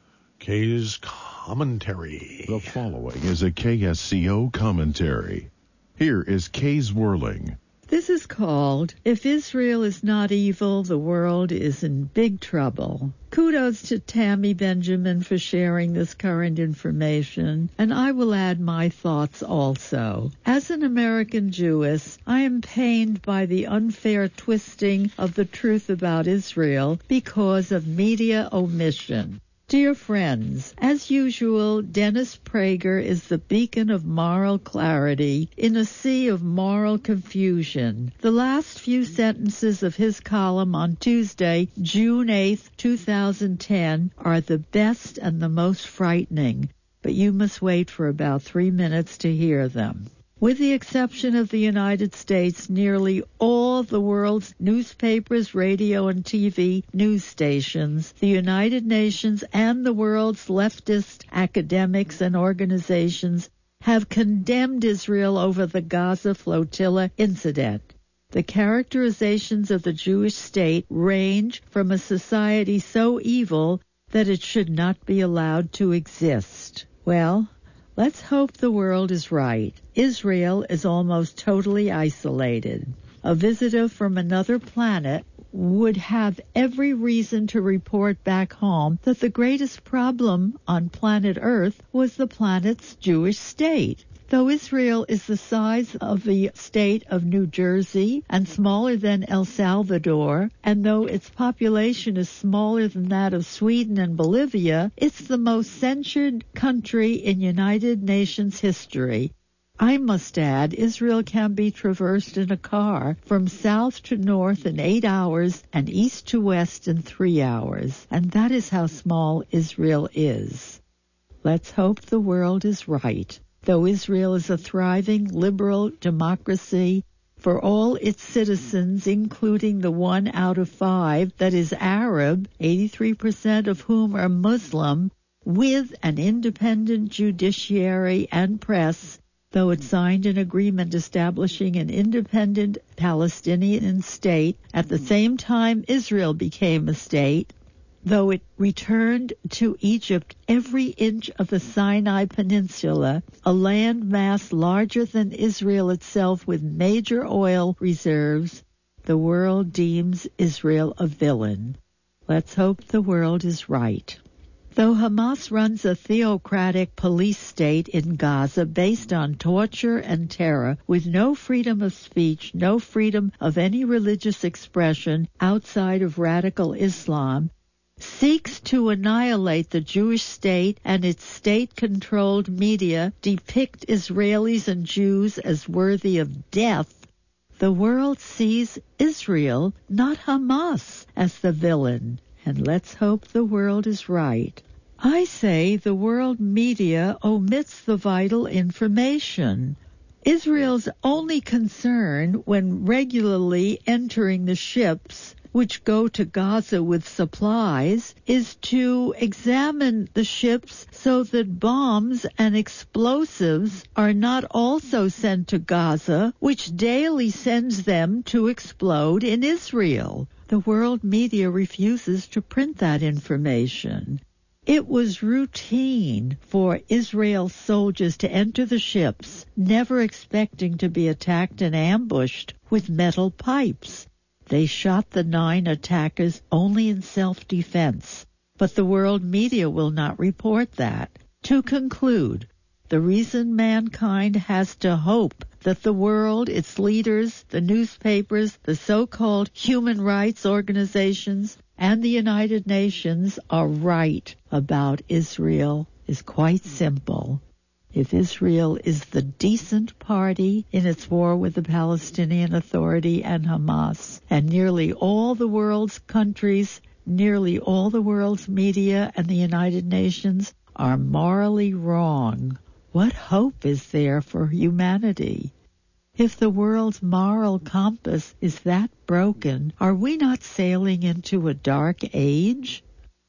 Kay's commentary. The following is a K S C O commentary. Here is Kay's Whirling. This is called, If Israel is Not Evil, the World is in Big Trouble. Kudos to Tammy Benjamin for sharing this current information, and I will add my thoughts also. As an American Jewess, I am pained by the unfair twisting of the truth about Israel because of media omission. Dear friends, as usual, Dennis Prager is the beacon of moral clarity in a sea of moral confusion. The last few sentences of his column on Tuesday, June eighth, two thousand ten, are the best and the most frightening, but you must wait for about three minutes to hear them. With the exception of the United States, nearly all the world's newspapers, radio, and T V news stations, the United Nations, and the world's leftist academics and organizations have condemned Israel over the Gaza flotilla incident. The characterizations of the Jewish state range from a society so evil that it should not be allowed to exist. Well, let's hope the world is right. Israel is almost totally isolated. A visitor from another planet would have every reason to report back home that the greatest problem on planet Earth was the planet's Jewish state. Though Israel is the size of the state of New Jersey and smaller than El Salvador, and though its population is smaller than that of Sweden and Bolivia, it's the most censured country in United Nations history. I must add, Israel can be traversed in a car from south to north in eight hours and east to west in three hours, and that is how small Israel is. Let's hope the world is right. Though Israel is a thriving liberal democracy, for all its citizens, including the one out of five that is Arab, eighty-three percent of whom are Muslim, with an independent judiciary and press, though it signed an agreement establishing an independent Palestinian state at the same time Israel became a state, though it returned to Egypt every inch of the Sinai Peninsula, a land mass larger than Israel itself with major oil reserves, the world deems Israel a villain. Let's hope the world is right. Though Hamas runs a theocratic police state in Gaza based on torture and terror, with no freedom of speech, no freedom of any religious expression outside of radical Islam, seeks to annihilate the Jewish state, and its state-controlled media depict Israelis and Jews as worthy of death, the world sees Israel, not Hamas, as the villain. And let's hope the world is right. I say the world media omits the vital information. Israel's only concern when regularly entering the ships which go to Gaza with supplies, is to examine the ships so that bombs and explosives are not also sent to Gaza, which daily sends them to explode in Israel. The world media refuses to print that information. It was routine for Israel's soldiers to enter the ships, never expecting to be attacked and ambushed with metal pipes. They shot the nine attackers only in self-defense, but the world media will not report that. To conclude, the reason mankind has to hope that the world, its leaders, the newspapers, the so-called human rights organizations, and the United Nations are right about Israel is quite simple. If Israel is the decent party in its war with the Palestinian Authority and Hamas, and nearly all the world's countries, nearly all the world's media and the United Nations are morally wrong, what hope is there for humanity? If the world's moral compass is that broken, are we not sailing into a dark age?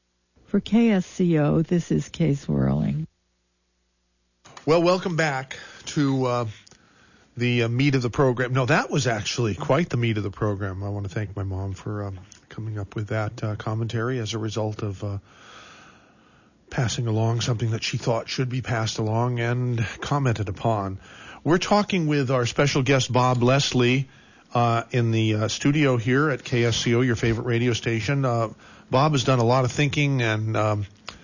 For K S C O, this is Kay's Whirling. Well, welcome back to uh, the uh, meat of the program. No, that was actually quite the meat of the program. I want to thank my mom for um, coming up with that uh, commentary as a result of uh, passing along something that she thought should be passed along and commented upon. We're talking with our special guest, Bob Leslie, uh, in the uh, studio here at K S C O, your favorite radio station. Uh, Bob has done a lot of thinking, and um,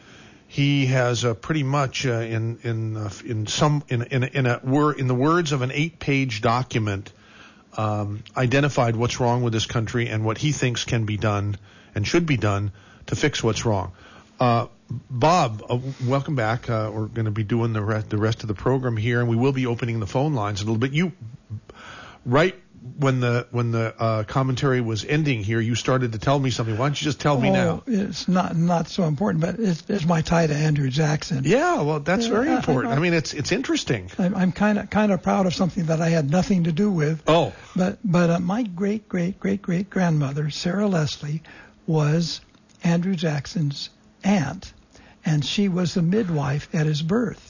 he has uh, pretty much uh, in in uh, in some in in in a wor- in the words of an eight-page document um, identified what's wrong with this country and what he thinks can be done and should be done to fix what's wrong. Uh, Bob, uh, welcome back. Uh, we're going to be doing the rest, the rest of the program here, and we will be opening the phone lines a little bit. You, right when the when the uh, commentary was ending here, you started to tell me something. Why don't you just tell oh, me now? It's not not so important, but it's, it's my tie to Andrew Jackson. Yeah, well, that's very uh, important. I, I, I mean, it's it's interesting. I'm, I'm kind of kind of proud of something that I had nothing to do with. Oh, but but uh, my great great great great grandmother, Sarah Leslie, was Andrew Jackson's aunt, and she was the midwife at his birth.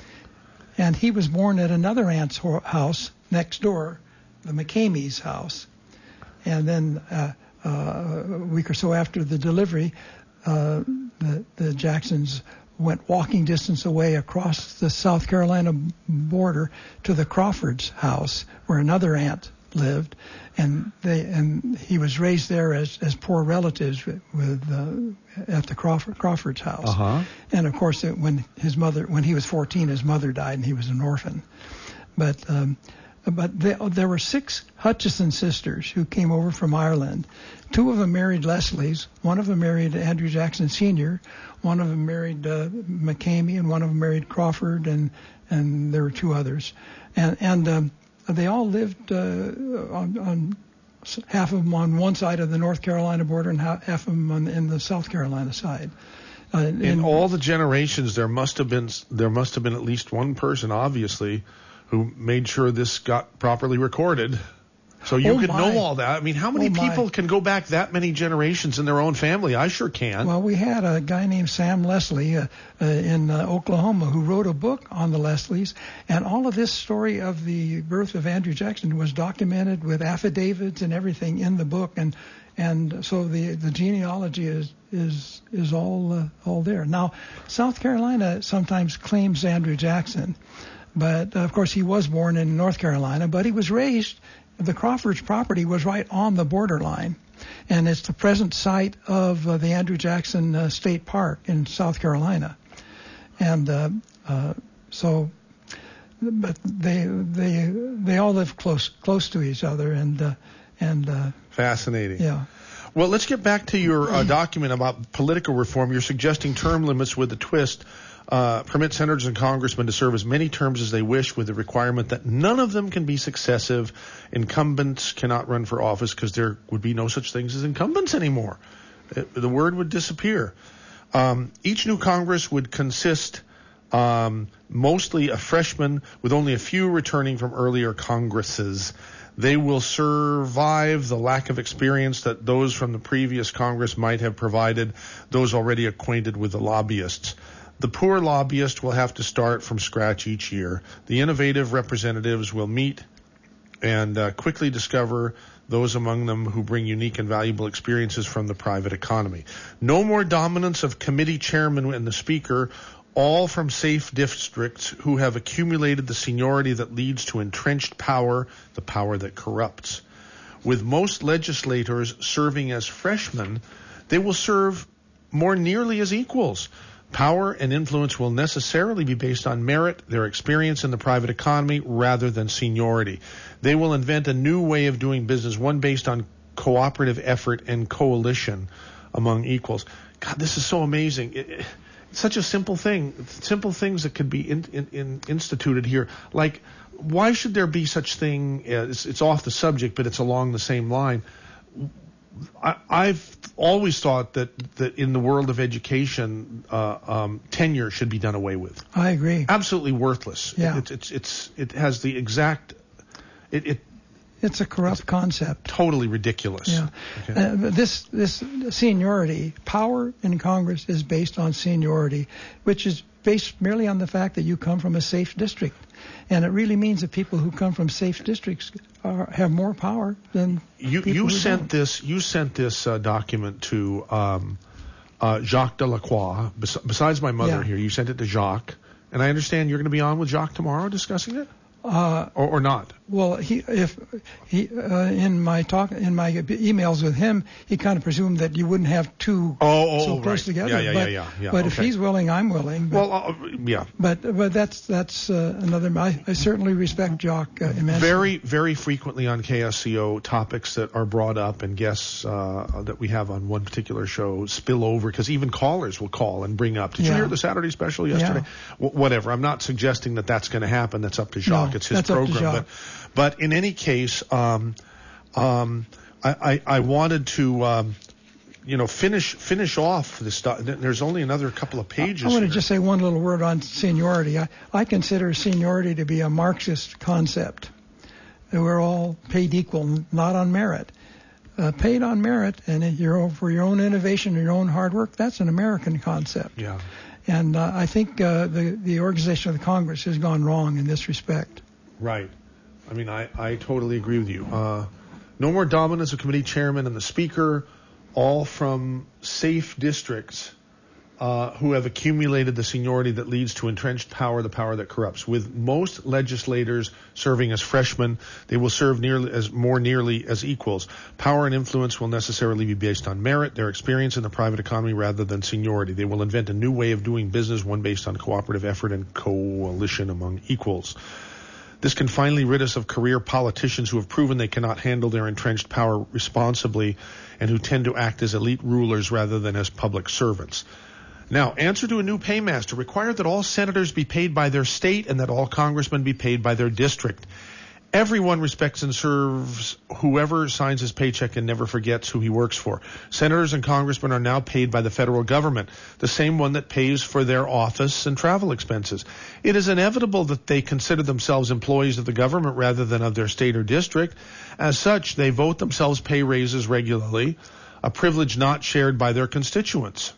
And he was born at another aunt's house next door, the McCamey's house. And then uh, uh, a week or so after the delivery, uh, the, the Jacksons went walking distance away across the South Carolina border to the Crawford's house, where another aunt lived, and they and he was raised there as as poor relatives with, with uh, at the Crawford Crawford's house. Uh-huh. And of course, it, when his mother when he was fourteen, his mother died, and he was an orphan. But um, but they, there were six Hutchison sisters who came over from Ireland. Two of them married Leslie's. One of them married Andrew Jackson Senior One of them married uh, McCamey, and one of them married Crawford, and and there were two others. And and um, they all lived uh, on, on half of them on one side of the North Carolina border and half of them on in the South Carolina side. Uh, in, in all the generations, there must have been there must have been at least one person, obviously, who made sure this got properly recorded. So you oh could my. know all that. I mean, how many oh people my. can go back that many generations in their own family? I sure can. Well, we had a guy named Sam Leslie uh, uh, in uh, Oklahoma who wrote a book on the Leslies, and all of this story of the birth of Andrew Jackson was documented with affidavits and everything in the book, and and so the the genealogy is is is all uh, all there. Now, South Carolina sometimes claims Andrew Jackson, but uh, of course he was born in North Carolina, but he was raised. The Crawford's property was right on the borderline, and it's the present site of uh, the Andrew Jackson uh, State Park in South Carolina. And uh, uh, so, but they they they all live close close to each other, and uh, and uh, fascinating. Yeah. Well, let's get back to your uh, document about political reform. You're suggesting term limits with a twist. Uh, permit senators and congressmen to serve as many terms as they wish, with the requirement that none of them can be successive. Incumbents cannot run for office because there would be no such things as incumbents anymore. It, the word would disappear. Um, each new Congress would consist um, mostly of freshmen, with only a few returning from earlier Congresses. They will survive the lack of experience that those from the previous Congress might have provided those already acquainted with the lobbyists. The poor lobbyist will have to start from scratch each year. The innovative representatives will meet and uh, quickly discover those among them who bring unique and valuable experiences from the private economy. No more dominance of committee chairman and the speaker, all from safe districts who have accumulated the seniority that leads to entrenched power, the power that corrupts. With most legislators serving as freshmen, they will serve more nearly as equals. Power and influence will necessarily be based on merit, their experience in the private economy, rather than seniority. They will invent a new way of doing business, one based on cooperative effort and coalition among equals. God, this is so amazing. It, it, it's such a simple thing, simple things that could be in, in, in instituted here. Like, why should there be such thing as, it's off the subject, but it's along the same line. I, I've always thought that, that in the world of education, uh, um, tenure should be done away with. I agree. Absolutely worthless. Yeah. It, it's it's it has the exact. It, it It's a corrupt concept. Totally ridiculous. Yeah. Okay. Uh, but this this seniority, power in Congress is based on seniority, which is based merely on the fact that you come from a safe district. And it really means that people who come from safe districts are, have more power than you. people You who sent don't. this. You sent this uh, document to um, uh, Jacques Delacroix. Bes- besides my mother Yeah. here, you sent it to Jacques, and I understand you're going to be on with Jacques tomorrow discussing it, Uh, or, or not. Well, he if he uh, in my talk in my emails with him, he kind of presumed that you wouldn't have two Oh, oh, so oh, close right. together. Yeah, yeah, but, yeah, yeah, yeah. But if Okay. he's willing, I'm willing. But, Well, uh, yeah. But but that's that's uh, another. I, I certainly respect Jacques uh, immensely. Very, very frequently on K S C O, topics that are brought up and guests uh, that we have on one particular show spill over because even callers will call and bring up. Did you Yeah. hear the Saturday special yesterday? W- whatever. I'm not suggesting that that's going to happen. That's up to Jacques. No, it's his that's up to program. Jacques. But, but in any case, um, um, I, I, I wanted to. Um, you know, finish finish off this stuff. There's only another couple of pages. I want to here. just say one little word on seniority. I, I consider seniority to be a Marxist concept. That we're all paid equal, not on merit. Uh, paid on merit and your, for your own innovation and your own hard work, that's an American concept. Yeah. And uh, I think uh, the, the organization of the Congress has gone wrong in this respect. Right. I mean, I, I totally agree with you. Uh, no more dominance of committee chairman and the speaker, all from safe districts uh, who have accumulated the seniority that leads to entrenched power, the power that corrupts. With most legislators serving as freshmen, they will serve nearly as more nearly as equals. Power and influence will necessarily be based on merit, their experience in the private economy rather than seniority. They will invent a new way of doing business, one based on cooperative effort and coalition among equals. This can finally rid us of career politicians who have proven they cannot handle their entrenched power responsibly and who tend to act as elite rulers rather than as public servants. Now, answer to a new paymaster. Require that all senators be paid by their state and that all congressmen be paid by their district. Everyone respects and serves whoever signs his paycheck and never forgets who he works for. Senators and congressmen are now paid by the federal government, the same one that pays for their office and travel expenses. It is inevitable that they consider themselves employees of the government rather than of their state or district. As such, they vote themselves pay raises regularly, a privilege not shared by their constituents.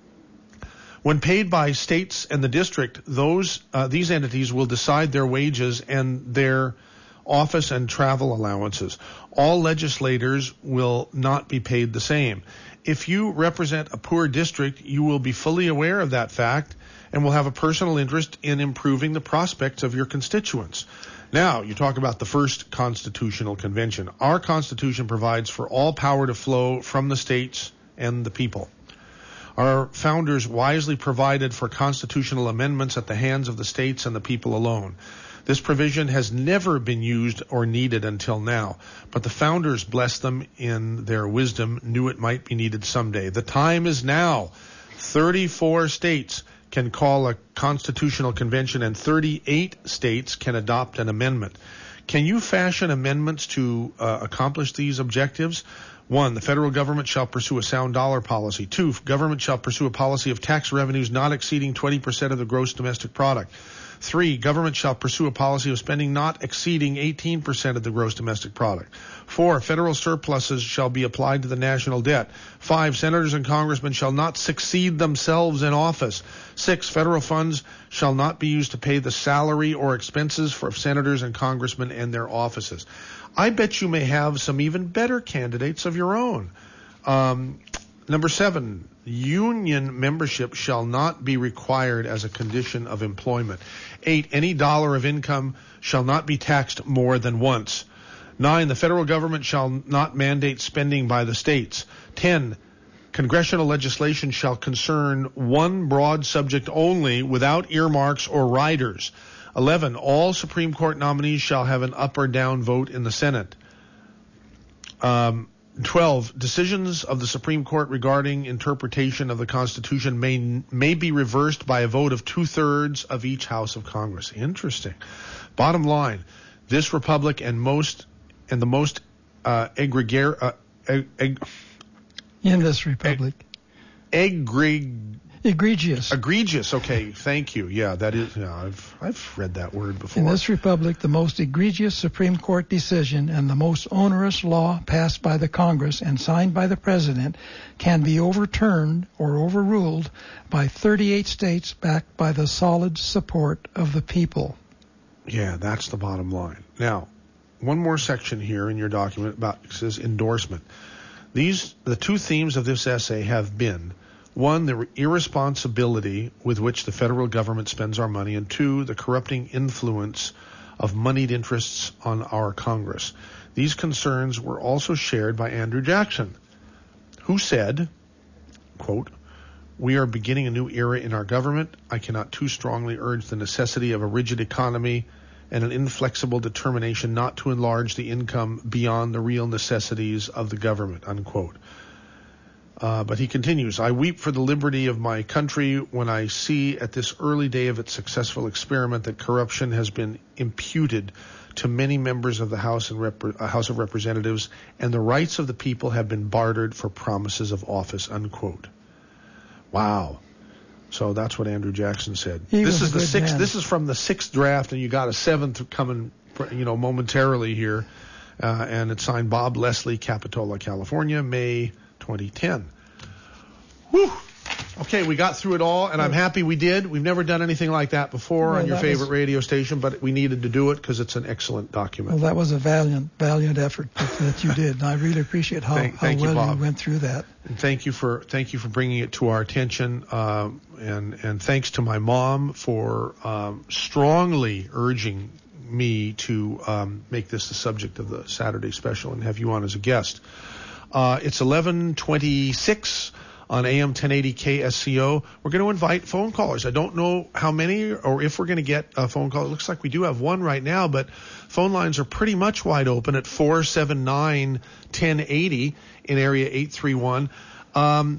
When paid by states and the district, those uh, these entities will decide their wages and their office and travel allowances. All legislators will not be paid the same. If you represent a poor district, you will be fully aware of that fact and will have a personal interest in improving the prospects of your constituents. Now, you talk about the first constitutional convention. Our Constitution provides for all power to flow from the states and the people. Our founders wisely provided for constitutional amendments at the hands of the states and the people alone. This provision has never been used or needed until now, but the founders, blessed them in their wisdom, knew it might be needed someday. The time is now. thirty-four states can call a constitutional convention and thirty-eight states can adopt an amendment. Can you fashion amendments to uh, accomplish these objectives? One, the federal government shall pursue a sound dollar policy. Two, government shall pursue a policy of tax revenues not exceeding twenty percent of the gross domestic product. Three, government shall pursue a policy of spending not exceeding eighteen percent of the gross domestic product. Four, federal surpluses shall be applied to the national debt. Five, senators and congressmen shall not succeed themselves in office. Six, federal funds shall not be used to pay the salary or expenses for senators and congressmen and their offices. I bet you may have some even better candidates of your own. Um, number seven, union membership shall not be required as a condition of employment. Eight, any dollar of income shall not be taxed more than once. Nine, the federal government shall not mandate spending by the states. Ten, congressional legislation shall concern one broad subject only without earmarks or riders. Eleven, all Supreme Court nominees shall have an up or down vote in the Senate. Um, Twelve, decisions of the Supreme Court regarding interpretation of the Constitution may may be reversed by a vote of two-thirds of each House of Congress. Interesting. Bottom line, this republic and most and the most uh, egregious uh, eg, eg, in this republic, eg, egregious Egregious. Egregious. Okay, thank you. Yeah, that is. Yeah, I've I've read that word before. In this republic, the most egregious Supreme Court decision and the most onerous law passed by the Congress and signed by the President can be overturned or overruled by thirty-eight states backed by the solid support of the people. Yeah, that's the bottom line. Now, one more section here in your document about it says endorsement. These the two themes of this essay have been: one, the irresponsibility with which the federal government spends our money, and two, the corrupting influence of moneyed interests on our Congress. These concerns were also shared by Andrew Jackson, who said, quote, "We are beginning a new era in our government. I cannot too strongly urge the necessity of a rigid economy and an inflexible determination not to enlarge the income beyond the real necessities of the government," unquote. Uh, but he continues, "I weep for the liberty of my country when I see at this early day of its successful experiment that corruption has been imputed to many members of the House and Rep- uh, House of Representatives, and the rights of the people have been bartered for promises of office," unquote. Wow. So that's what Andrew Jackson said. He this was is a the good sixth. man. This is from the sixth draft, and you got a seventh coming, you know, momentarily here, uh, and it's signed Bob Leslie, Capitola, California, May twenty ten. Whew. Okay, we got through it all, and I'm happy we did. We've never done anything like that before Well, on your that favorite was- radio station, but we needed to do it because it's an excellent document. Well, that was a valiant, valiant effort that, that you did, and I really appreciate how, Thank- how thank you, well Bob. you went through that. And thank you for thank you for bringing it to our attention, um, and and thanks to my mom for um, strongly urging me to um, make this the subject of the Saturday special and have you on as a guest. Uh, it's eleven twenty-six on A M ten eighty K S C O. We're going to invite phone callers. I don't know how many or if we're going to get a phone call. It looks like we do have one right now, but phone lines are pretty much wide open at four seven nine, one oh eight oh in area eight three one. Um,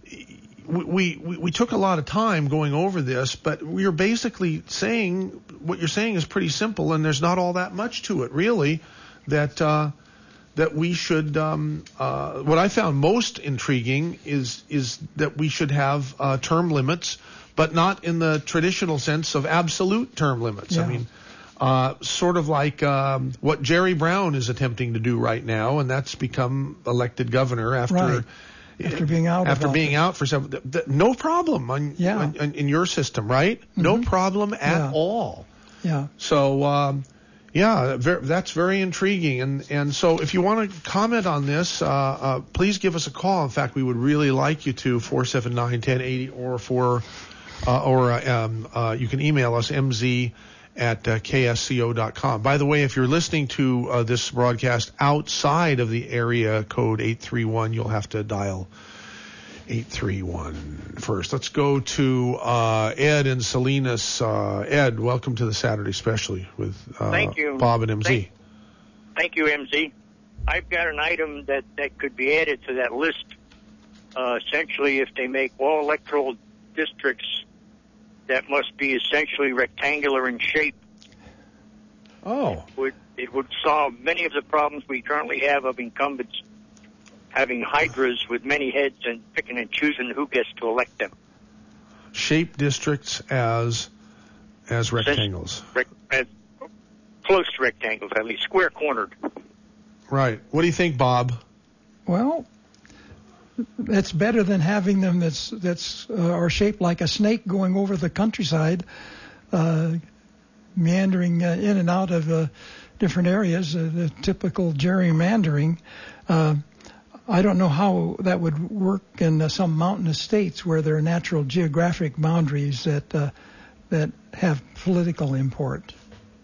we, we, we took a lot of time going over this, but we are basically saying what you're saying is pretty simple, and there's not all that much to it, really, that uh, that we should, um, uh, what I found most intriguing is is that we should have uh, term limits, but not in the traditional sense of absolute term limits. Yeah. I mean, uh, sort of like um, what Jerry Brown is attempting to do right now, and that's become elected governor after Right. After being out after of being office. out for several. Th- th- no problem on, Yeah. on, on in your system, right? No problem at Yeah. all. Yeah. So, um, yeah, ver- that's very intriguing. And, and so if you want to comment on this, uh, uh, please give us a call. In fact, we would really like you to, four seven nine, one oh eight oh, or for, uh, or uh, um, uh, you can email us, mz at uh, k s c o dot com. By the way, if you're listening to uh, this broadcast outside of the area code eight three one, you'll have to dial eight three one first. Let's go to uh, Ed in Salinas. Uh, Ed, welcome to the Saturday Special with uh, Thank you. Bob and M Z. Thank, thank you, M Z. I've got an item that, that could be added to that list. Uh, essentially, if they make all electoral districts that must be essentially rectangular in shape, Oh. it would, it would solve many of the problems we currently have of incumbents having hydras with many heads and picking and choosing who gets to elect them. Shape districts as as rectangles. Rec- as close to rectangles, at least square cornered. Right. What do you think, Bob? Well, it's better than having them that's that's uh, are shaped like a snake going over the countryside, uh, meandering uh, in and out of uh, different areas. Uh, the typical gerrymandering. Uh, I don't know how that would work in uh, some mountainous states where there are natural geographic boundaries that uh, that have political import.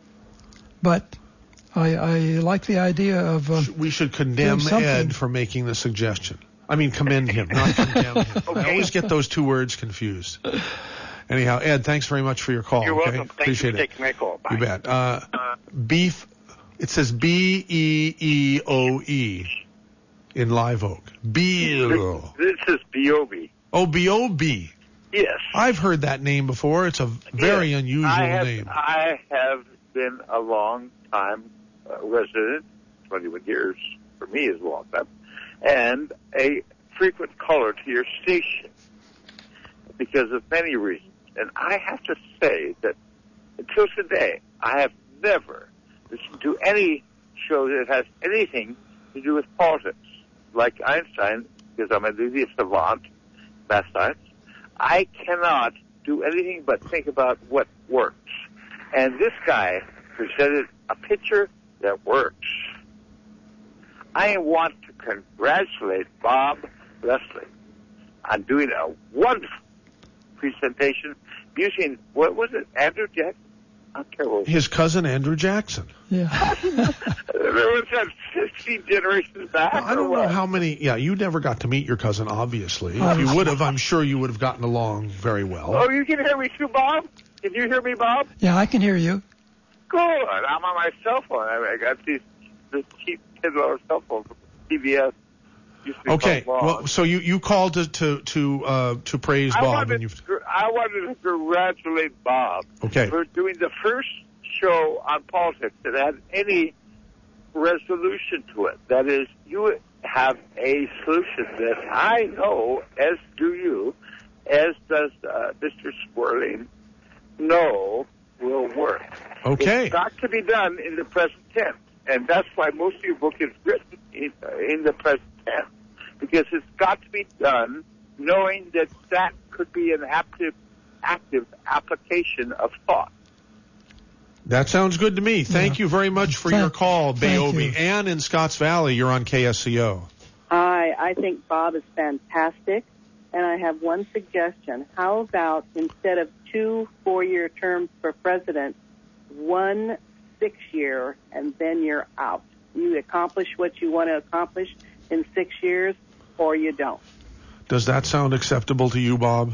But I, I like the idea of. Uh, we should condemn Ed for making the suggestion. I mean, commend him, not condemn him. Okay. I always get those two words confused. Anyhow, Ed, thanks very much for your call. You're okay? welcome. Thank Appreciate you for it. taking my call. Bye. You bet. Uh, beef. It says B E E O E in Live Oak. Beal. This is B O B. Oh, B O B. Yes. I've heard that name before. It's a very yes. unusual I have, name. I have been a long time uh, resident, twenty-one years for me is a long time, and a frequent caller to your station. because of many reasons. And I have to say that until today, I have never listened to any show that has anything to do with politics. Like Einstein, because I'm an idiot savant, math science, I cannot do anything but think about what works. And this guy presented a picture that works. I want to congratulate Bob Leslie on doing a wonderful presentation using, what was it, Andrew Jackson? I don't care what His cousin Andrew Jackson. Yeah. There was that fifteen generations back. Well, I don't know how many. Yeah, you never got to meet your cousin, obviously. If you would have, I'm sure you would have gotten along very well. Oh, you can hear me too, Bob? Can you hear me, Bob? Yeah, I can hear you. Good. I'm on my cell phone. I, I got these this cheap ten dollar cell phone from T V S. Okay. Well, so you, you called to to to, uh, to praise I Bob, wanted, and you've. I wanted to congratulate Bob Okay. for doing the first show on politics that had any resolution to it. That is, you have a solution that I know, as do you, as does uh, Mister Swerling, know will work. Okay. It's got to be done in the present tense, and that's why most of your book is written in, uh, in the present tense, because it's got to be done knowing that that could be an active, active application of thought. That sounds good to me. Thank Yeah. you very much for Thank- your call, thank Bayobi. you. Ann in Scotts Valley, you're on K S C O. Hi, I think Bob is fantastic, and I have one suggestion. How about instead of two four-year terms for president, one six-year, and then you're out? You accomplish what you want to accomplish in six years, or you don't. Does that sound acceptable to you, Bob?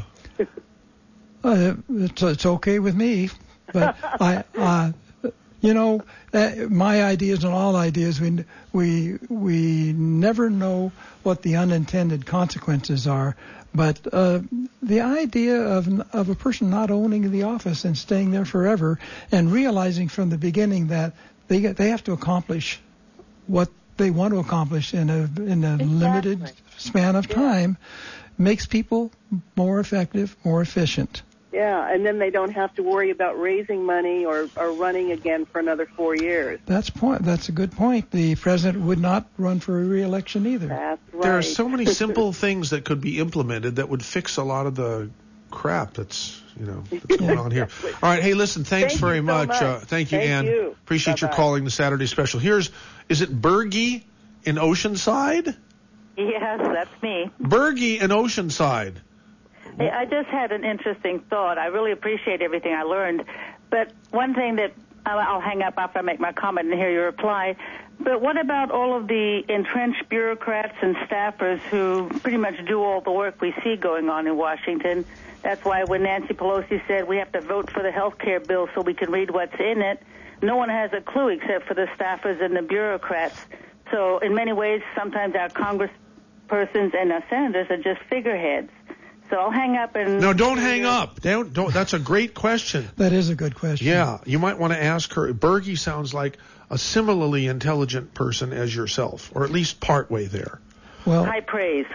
Uh, it's, it's okay with me, but I, uh, you know, uh, my ideas and all ideas, we we we never know what the unintended consequences are. But uh, the idea of of a person not owning the office and staying there forever, and realizing from the beginning that they get, they have to accomplish what they want to accomplish in a in a Exactly. limited span of time, makes people more effective, more efficient. Yeah, and then they don't have to worry about raising money or, or running again for another four years. That's point. That's a good point. The president would not run for a re-election either. That's right. There are so many simple things that could be implemented that would fix a lot of the crap that's, you know, that's going on here. All right, hey, listen, thanks Thank very you so much. much. Uh, thank you, Thank Ann. you. Appreciate your Bye-bye. calling the Saturday special. Here's, is it Bergie in Oceanside? Yes, that's me. Bergie in Oceanside. Hey, I just had an interesting thought. I really appreciate everything I learned. But one thing that I'll, I'll hang up after I make my comment and hear your reply. But what about all of the entrenched bureaucrats and staffers who pretty much do all the work we see going on in Washington? That's why when Nancy Pelosi said we have to vote for the health care bill so we can read what's in it, no one has a clue except for the staffers and the bureaucrats. So in many ways, sometimes our congresspersons and our senators are just figureheads. So I'll hang up and... No, don't hang up. Don't, don't. That's a great question. That is a good question. Yeah, you might want to ask her. Bergie sounds like a similarly intelligent person as yourself, or at least partway there. Well, high praise.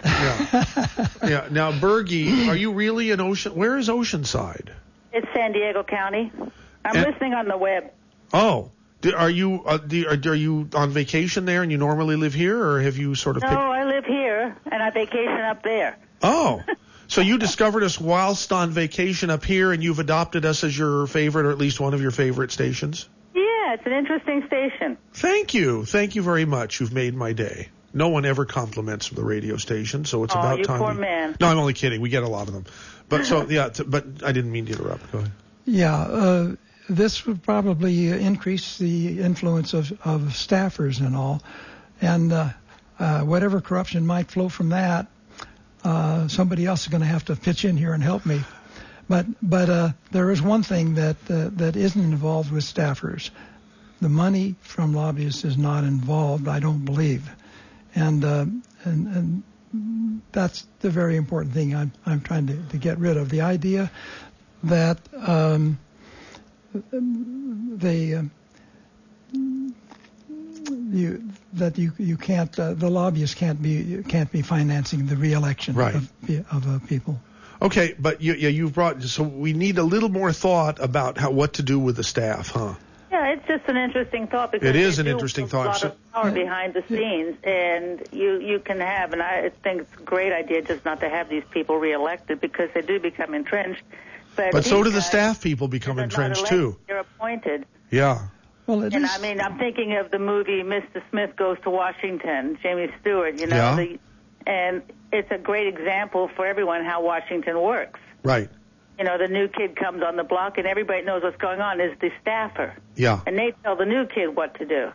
Yeah. Now, Bergie, are you really in Ocean? Where is Oceanside? It's San Diego County. I'm And- listening on the web. Oh, do, are you uh, do, are, are you on vacation there, and you normally live here, or have you sort of? No, Picked... I live here, and I vacation up there. Oh. So you discovered us whilst on vacation up here, and you've adopted us as your favorite, or at least one of your favorite stations? Yeah, it's an interesting station. Thank you. Thank you very much. You've made my day. No one ever compliments the radio station, so it's Oh, about you time. poor we... man. No, I'm only kidding. We get a lot of them. But so, yeah, t- but I didn't mean to interrupt. Go ahead. Yeah, uh, this would probably increase the influence of, of staffers and all, and uh, uh, whatever corruption might flow from that, uh, somebody else is going to have to pitch in here and help me. But but uh, there is one thing that uh, that isn't involved with staffers. The money from lobbyists is not involved, I don't believe, and uh, and, and that's the very important thing I'm I'm trying to, to get rid of. The idea that um, they uh, you that you you can't uh, the lobbyists can't be can't be financing the reelection Right. of of uh, people. Okay, but you, yeah, you've brought, so we need a little more thought about how what to do with the staff, huh? Yeah, it's just an interesting thought because it is they an do interesting have thought. A lot So, of power behind the scenes, and you you can have, and I think it's a great idea just not to have these people reelected because they do become entrenched. But, but so do the guys, staff people become entrenched too. They're appointed. Yeah. Well, it and is. I mean, I'm thinking of the movie Mister Smith Goes to Washington, Jamie Stewart. You know, Yeah. the, and it's a great example for everyone how Washington works. Right. You know, the new kid comes on the block, and everybody knows what's going on. Is the staffer. Yeah. And they tell the new kid what to do.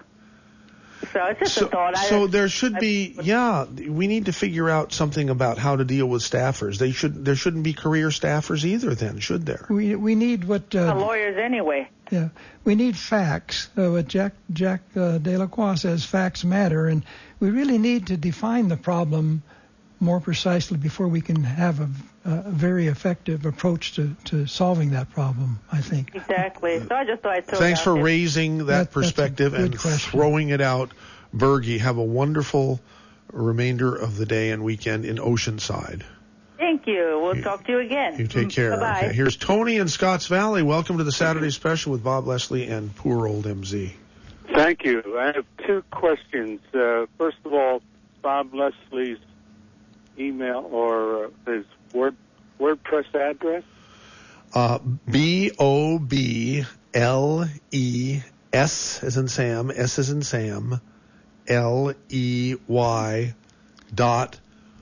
So it's just So, a thought. I, so there should be, yeah, we need to figure out something about how to deal with staffers. They should, there shouldn't be career staffers either then, should there? We we need what uh, uh, lawyers anyway. Yeah, we need facts. Uh, what Jack Jack uh, Delacroix says, facts matter, and we really need to define the problem more precisely before we can have a, a very effective approach to, to solving that problem, I think. Exactly. So I just thought I'd throw Thanks it out for there. raising that, That- perspective that's a good and question. throwing it out. Bergie, have a wonderful remainder of the day and weekend in Oceanside. Thank you. We'll talk to you again. You take care. Bye-bye. Okay, here's Tony in Scotts Valley. Welcome to the Saturday Special with Bob Leslie and poor old M Z. Thank you. I have two questions. Uh, first of all, Bob Leslie's email or uh, his Word WordPress address. Uh, B O B L E S as in Sam, S as in Sam, L E Y dot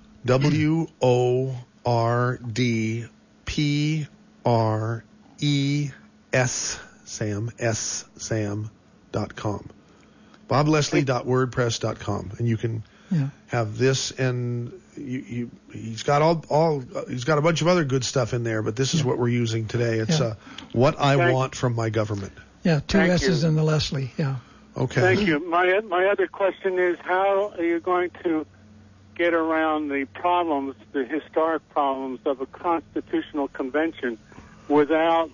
W O R D P R E S Sam, S Sam dot com. bob leslie dot wordpress dot com. And you can Yeah. have this, and you, you, he's got all, all, uh, he's got a bunch of other good stuff in there, but this is what we're using today. It's Yeah. uh, what I Thank- want from my government. Yeah, two Thank S's you. in the Leslie. Yeah. Okay. Thank you. My my other question is, how are you going to get around the problems, the historic problems of a constitutional convention without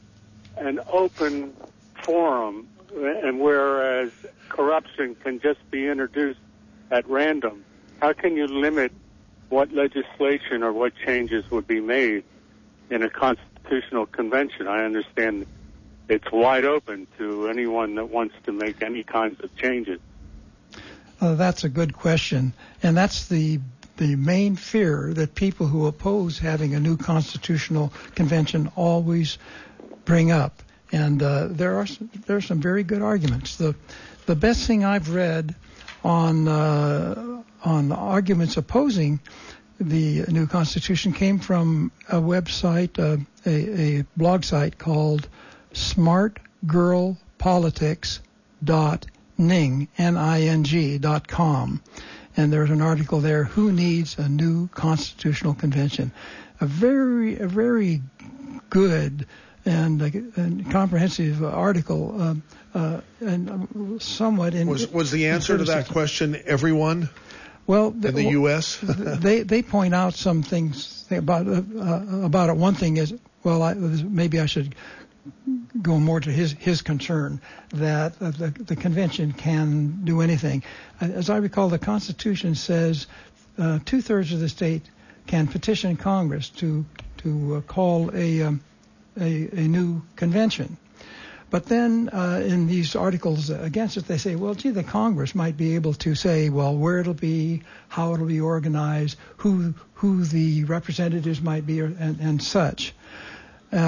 an open forum, and whereas corruption can just be introduced at random? How can you limit what legislation or what changes would be made in a constitutional convention? I understand it's wide open to anyone that wants to make any kinds of changes. Uh, that's a good question, and that's the the main fear that people who oppose having a new constitutional convention always bring up. And uh, there are some, there are some very good arguments. The the best thing I've read on uh, on arguments opposing the new constitution came from a website, uh, a, a blog site called smart girl politics dot ning, N I N G, dot com. And there's an article there, Who Needs a New Constitutional Convention? A very, a very good and, uh, and comprehensive article, uh, uh, and somewhat in... Was, was the answer to that question everyone well, in the U S? they they point out some things about uh, uh, about it. One thing is, well, I, maybe I should go more to his his concern that uh, the the convention can do anything. As I recall, the Constitution says uh, two thirds of the state can petition Congress to to uh, call a, um, a a new convention. But then uh, in these articles against it, they say, well, gee, the Congress might be able to say, well, where it'll be, how it'll be organized, who who the representatives might be, and, and such. Uh,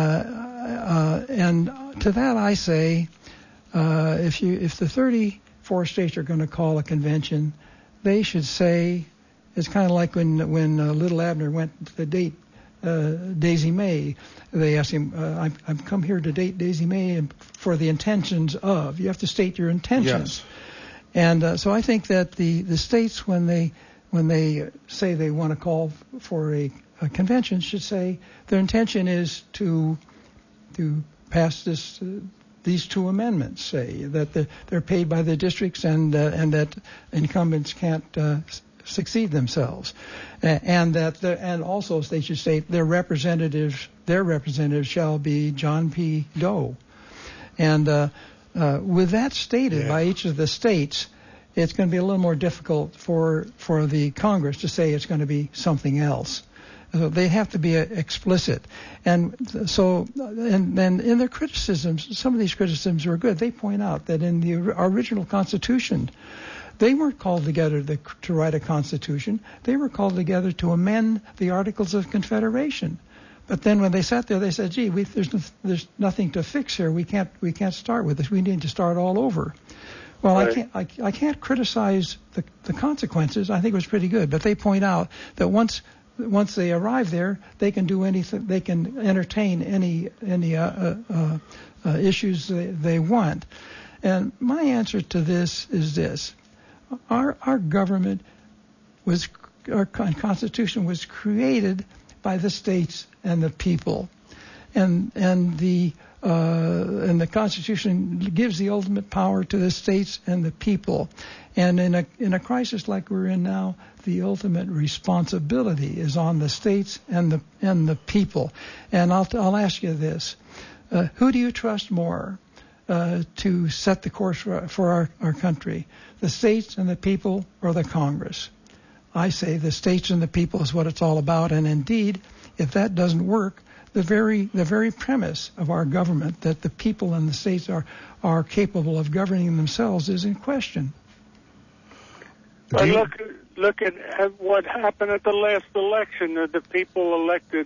uh, and to that I say, uh, if you if the thirty-four states are going to call a convention, they should say, it's kind of like when when uh, Little Abner went to date uh, Daisy May. They asked him, uh, I've, I've come here to date Daisy May for the intentions of. You have to state your intentions. Yes. And uh, so I think that the, the states, when they when they say they want to call for a, a convention, should say their intention is to to pass this uh, these two amendments. Say that the, they're paid by the districts and uh, and that incumbents can't uh, succeed themselves, and that the, and also they should state their representatives their representatives shall be John P. Doe, and uh, uh, with that stated Yeah. by each of the states, it's going to be a little more difficult for for the Congress to say it's going to be something else, So they have to be uh, explicit. And so, and then in their criticisms, some of these criticisms are good. They point out that in the original Constitution, they weren't called together to, to write a Constitution. They were called together to amend the Articles of Confederation. But then when they sat there, they said, "Gee, we, there's no, there's nothing to fix here. We can't we can't start with this. We need to start all over." Well, right. I can't I, I can't criticize the the consequences. I think it was pretty good. But they point out that once once they arrive there, they can do anything. They can entertain any any uh, uh, uh, uh, issues they, they want. And my answer to this is this: our our government was our Constitution was created by the states and the people, and and the uh, and the Constitution gives the ultimate power to the states and the people, and in a in a crisis like we're in now, the ultimate responsibility is on the states and the and the people. And I'll I'll ask you this: uh, who do you trust more uh, to set the course for, for our, our country, the states and the people, or the Congress? I say the states and the people is what it's all about, and indeed, if that doesn't work, the very the very premise of our government, that the people and the states are are capable of governing themselves, is in question. But look look at, at what happened at the last election. The people elected.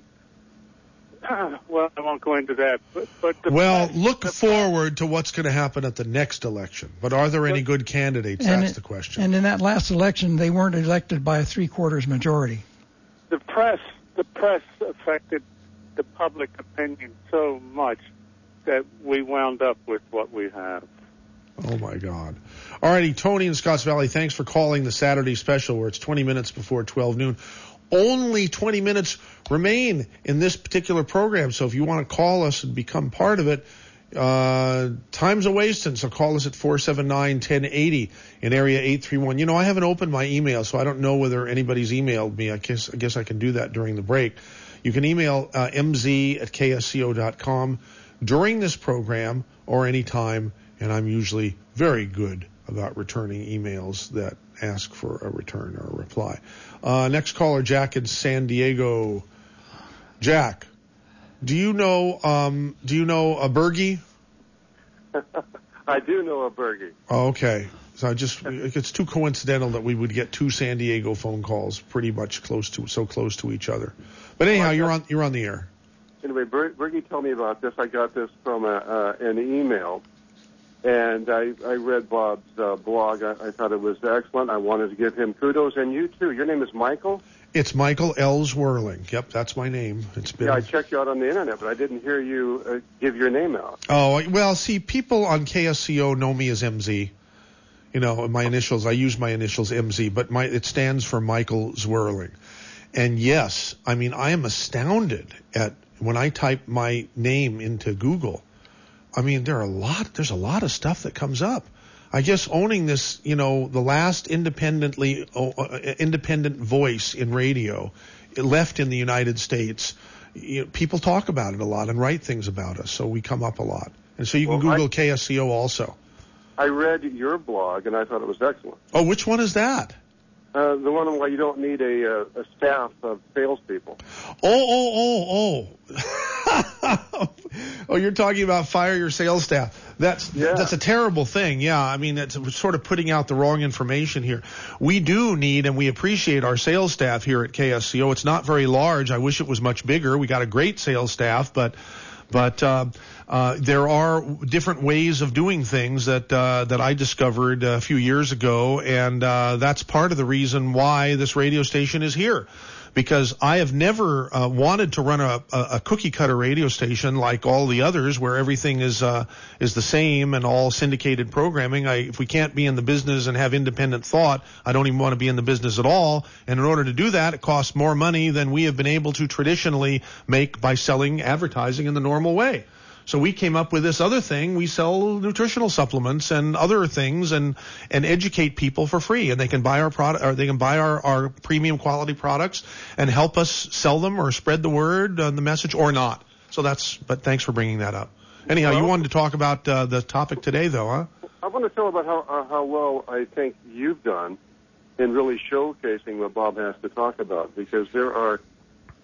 Uh, well, I won't go into that. But, but the well, past, look the forward to what's going to happen at the next election. But are there any good candidates? That's it, the question. And in that last election, they weren't elected by a three-quarters majority. The press, the press affected the public opinion so much that we wound up with what we have. Oh, my God. All righty, Tony in Scotts Valley, thanks for calling the Saturday special where it's twenty minutes before twelve noon. Only twenty minutes remain in this particular program, so if you want to call us and become part of it, uh, time's a wasting, so call us at four seven nine, one oh eight oh in area eight three one. You know, I haven't opened my email, so I don't know whether anybody's emailed me. I guess I, guess I can do that during the break. You can email uh, m z at k s c o dot com during this program or any time, and I'm usually very good about returning emails that ask for a return or a reply. Uh, next caller, Jack in San Diego. Jack, do you know um, do you know a Bergie? I do know a Bergie. Oh, okay. So I just it's too coincidental that we would get two San Diego phone calls pretty much close to so close to each other. But anyhow, you're on you're on the air. Anyway, Ber- Bergie told me about this. I got this from a, uh, an email. And I, I read Bob's uh, blog. I, I thought it was excellent. I wanted to give him kudos, and you too. Your name is Michael? It's Michael L. Zwirling. Yep, that's my name. It's been. Yeah, I checked you out on the internet, but I didn't hear you uh, give your name out. Oh, well, see, people on K S C O know me as M Z. You know, my initials. I use my initials M Z, but my it stands for Michael Zwirling. And yes, I mean, I am astounded at when I type my name into Google. I mean, there are a lot, there's a lot of stuff that comes up. I guess owning this, you know, the last independently, uh, independent voice in radio left in the United States, you know, people talk about it a lot and write things about us, so we come up a lot. And so you can well, Google I, K S C O also. I read your blog, and I thought it was excellent. Oh, which one is that? Uh, the one where you don't need a, uh, a staff of salespeople. Oh, oh, oh, oh. Oh, you're talking about fire your sales staff. That's yeah. that's a terrible thing. Yeah, I mean, it's sort of putting out the wrong information here. We do need and we appreciate our sales staff here at K S C O. It's not very large. I wish it was much bigger. We got a great sales staff, but but uh, uh, there are different ways of doing things that uh, that I discovered a few years ago, and uh, that's part of the reason why this radio station is here. Because I have never uh, wanted to run a, a cookie cutter radio station like all the others, where everything is uh, is the same and all syndicated programming. I, if we can't be in the business and have independent thought, I don't even want to be in the business at all. And in order to do that, it costs more money than we have been able to traditionally make by selling advertising in the normal way. So we came up with this other thing. We sell nutritional supplements and other things, and and educate people for free. And they can buy our product, or they can buy our, our premium quality products and help us sell them or spread the word, uh, the message, or not. So that's. But thanks for bringing that up. Anyhow, well, you wanted to talk about uh, the topic today, though, huh? I want to tell about how uh, how well I think you've done in really showcasing what Bob has to talk about, because there are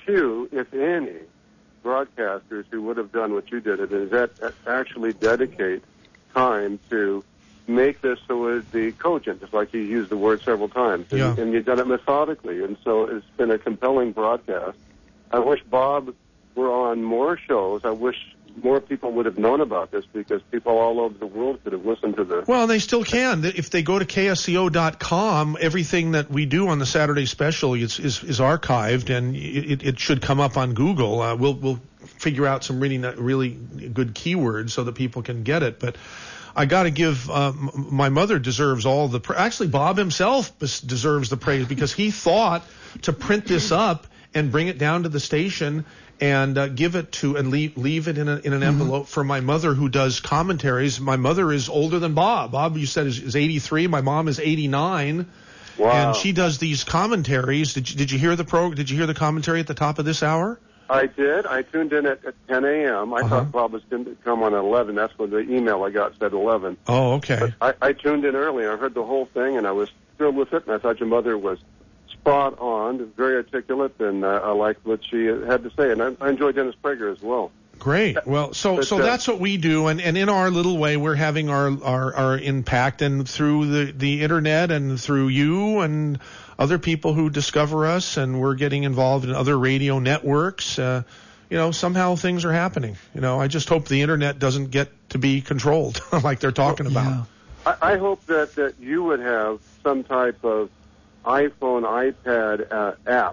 few, if any, broadcasters who would have done what you did, and is that actually dedicate time to make this so it would be cogent, just like you used the word several times. And, Yeah. and you've done it methodically, and so it's been a compelling broadcast. I wish Bob were on more shows. I wish more people would have known about this, because people all over the world could have listened to this. Well, they still can. If they go to K S C O dot com, everything that we do on the Saturday special is is, is archived, and it, it should come up on Google. Uh, we'll we'll figure out some really really good keywords so that people can get it. But I got to give uh, my mother deserves all the pra- actually Bob himself deserves the praise, because he thought to print this up and bring it down to the station and uh, give it to and leave leave it in, a, in an envelope mm-hmm. for my mother, who does commentaries. My mother is older than Bob. Bob, you said, is, is eighty-three. My mom is eighty-nine. Wow. And she does these commentaries. Did you, did you hear the pro? Did you hear the commentary at the top of this hour? I did. I tuned in at, at ten a.m. I uh-huh. thought Bob was going to come on at eleven. That's what the email I got said eleven. Oh, okay. But I, I tuned in early. I heard the whole thing, and I was thrilled with it. And I thought your mother was spot on, very articulate, and uh, I liked what she had to say. And I, I enjoyed Dennis Prager as well. Great. Well, so but, so uh, that's what we do, and, and in our little way, we're having our, our, our impact, and through the, the internet and through you and other people who discover us, and we're getting involved in other radio networks. Uh, you know, somehow things are happening. You know, I just hope the internet doesn't get to be controlled like they're talking about. Yeah. I, I hope that, that you would have some type of iPhone, iPad uh, app,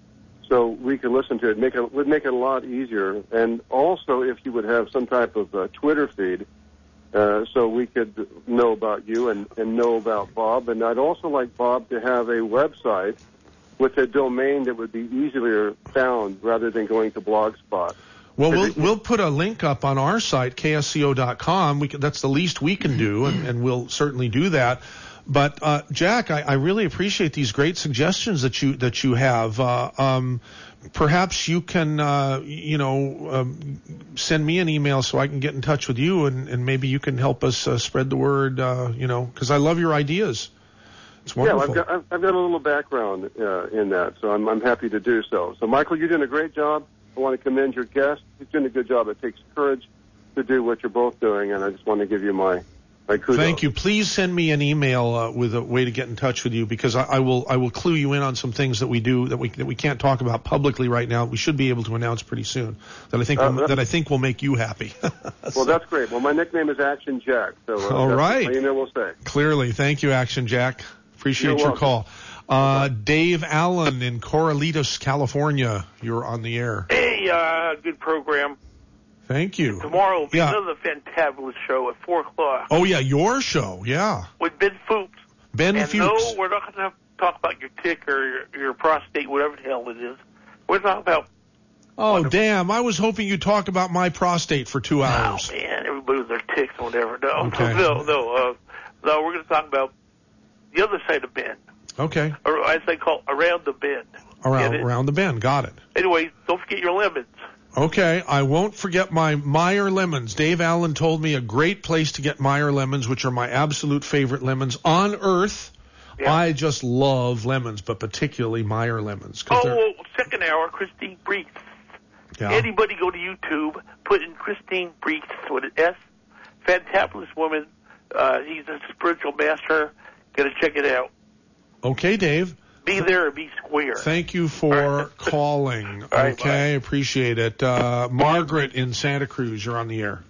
so we can listen to it. Make it would make it a lot easier. And also, if you would have some type of uh, Twitter feed, uh, so we could know about you and, and know about Bob. And I'd also like Bob to have a website with a domain that would be easier found rather than going to Blogspot. Well, we'll we'll put a link up on our site, K S C O dot com. We can, that's the least we can do, and, and we'll certainly do that. But uh, Jack, I, I really appreciate these great suggestions that you that you have. Uh, um, perhaps you can, uh, you know, um, send me an email so I can get in touch with you, and, and maybe you can help us uh, spread the word. Uh, you know, because I love your ideas. It's wonderful. Yeah, I've got I've got a little background uh, in that, so I'm I'm happy to do so. So, Michael, you're doing a great job. I want to commend your guest. He's doing a good job. It takes courage to do what you're both doing, and I just want to give you my. Thank you. Please send me an email uh, with a way to get in touch with you, because I, I will I will clue you in on some things that we do that we that we can't talk about publicly right now. We should be able to announce pretty soon that I think uh, will, that I think will make you happy. so, well, that's great. Well, my nickname is Action Jack. So uh, all right. My email will say. Clearly, thank you, Action Jack. Appreciate You're your welcome. call. Uh, Dave Allen in Corralitos, California. You're on the air. Hey, uh, good program. Thank you. Tomorrow will be yeah. another fantabulous show at four o'clock. Oh, yeah, your show, yeah. With Ben Fuchs. Ben and Fuchs. no, we're not going to talk about your tick or your, your prostate, whatever the hell it is. We're talking about... Oh, wonderful. Damn, I was hoping you'd talk about my prostate for two hours. Oh, man, everybody with their ticks or whatever. No, okay. no, no. Uh, no, we're going to talk about the other side of Ben. Okay. Or as they call around the bend. Around, around the bend, got it. Anyway, don't forget your lemons. Okay, I won't forget my Meyer lemons. Dave Allen told me a great place to get Meyer lemons, which are my absolute favorite lemons on earth. Yeah. I just love lemons, but particularly Meyer lemons. Oh, well, second hour, Christine Breeks. Yeah. Anybody go to YouTube, put in Christine Breeks with an S. Fantabulous woman. Uh, he's a spiritual master. Gotta check it out. Okay, Dave. Be there or be square. Thank you for calling. Right, okay, bye. Appreciate it. Uh, Margaret in Santa Cruz, you're on the air.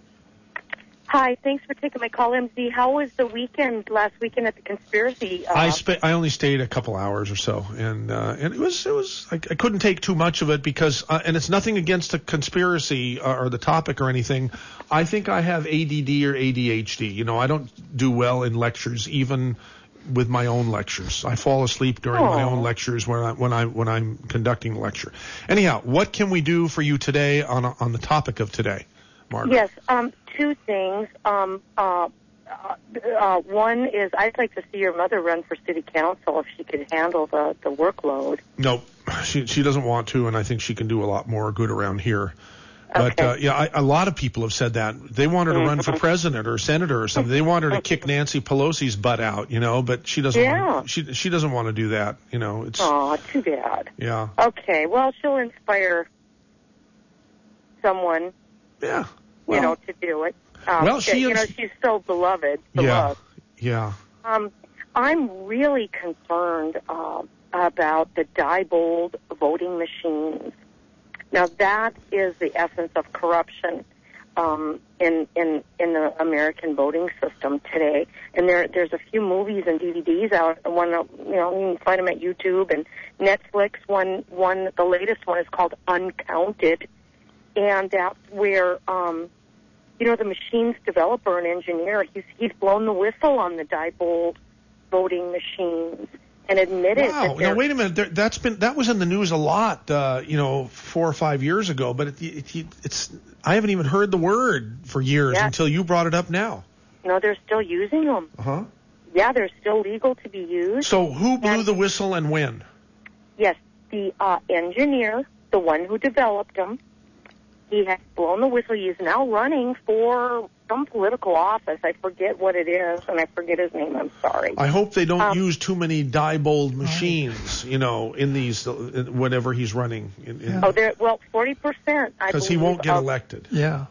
Hi, thanks for taking my call, M Z. How was the weekend last weekend at the conspiracy? Uh, I sp- I only stayed a couple hours or so, and uh, and it was it was I, I couldn't take too much of it because uh, and it's nothing against the conspiracy or, or the topic or anything. I think I have A D D or A D H D. You know, I don't do well in lectures, even with my own lectures. I fall asleep during oh. my own lectures when I when I when I'm conducting the lecture. Anyhow, what can we do for you today on on the topic of today, Margaret? Yes, um, two things. Um, uh, uh, one is I'd like to see your mother run for city council if she could handle the the workload. No, she she doesn't want to, and I think she can do a lot more good around here. But, uh, yeah, I, a lot of people have said that. They want her to Mm-hmm. run for president or senator or something. They want her to kick Nancy Pelosi's butt out, you know, but she doesn't Yeah. want, she she doesn't want to do that, you know. It's Oh, too bad. yeah. Okay, well, she'll inspire someone, Yeah. you know, to do it. Um, well, she you ins- know, she's so beloved. Yeah. beloved. Yeah. Um, I'm really concerned uh, about the Diebold voting machines. Now, that is the essence of corruption um, in in in the American voting system today. And there there's a few movies and D V Ds out. One, you know, you can find them at YouTube and Netflix. One one the latest one is called Uncounted, and that's where um, you know the machine's developer and engineer. He's he's blown the whistle on the Diebold voting machines and admitted Wow. that they're Now, wait a minute. There, that's been that was in the news a lot, uh, you know, four or five years ago. But it, it, it's I haven't even heard the word for years Yeah. until you brought it up now. no, they're still using them. Uh huh. Yeah, they're still legal to be used. So who blew the whistle and when? Yes, the uh, engineer, the one who developed them, he has blown the whistle. He is now running for some political office. I forget what it is, and I forget his name. I'm sorry. I hope they don't Um, use too many Diebold machines, you know, in these uh, in whatever he's running. In, in, Oh, there. Well, forty percent. because he won't get elected. Yeah.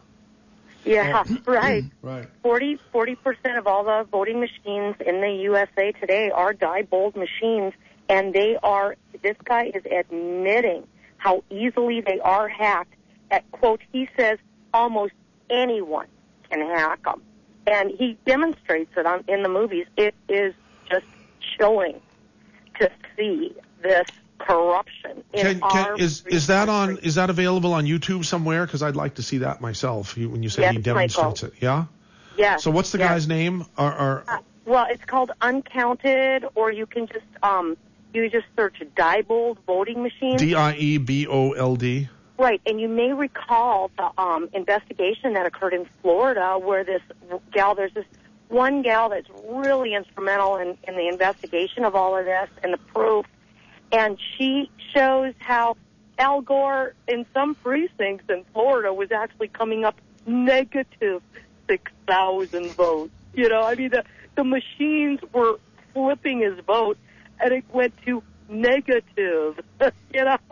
Yeah, right. Right. Forty forty percent of all the voting machines in the U S A today are Diebold machines, and they are. This guy is admitting how easily they are hacked. At quote, he says almost anyone can hack them, and he demonstrates it on in the movies. It is just chilling to see this corruption in Can, our can, is is that on? Is that available on YouTube somewhere? Because I'd like to see that myself. You, when you say Yes, he demonstrates Michael. it, yeah. Yeah. So what's the yes. guy's name? Or, or Uh, well, it's called Uncounted, or you can just um, you just search Diebold voting machines. D I E B O L D. Right, and you may recall the um, investigation that occurred in Florida, where this gal, there's this one gal that's really instrumental in, in the investigation of all of this and the proof, and she shows how Al Gore in some precincts in Florida was actually coming up negative six thousand votes. You know, I mean, the, the machines were flipping his vote, and it went to negative, you know.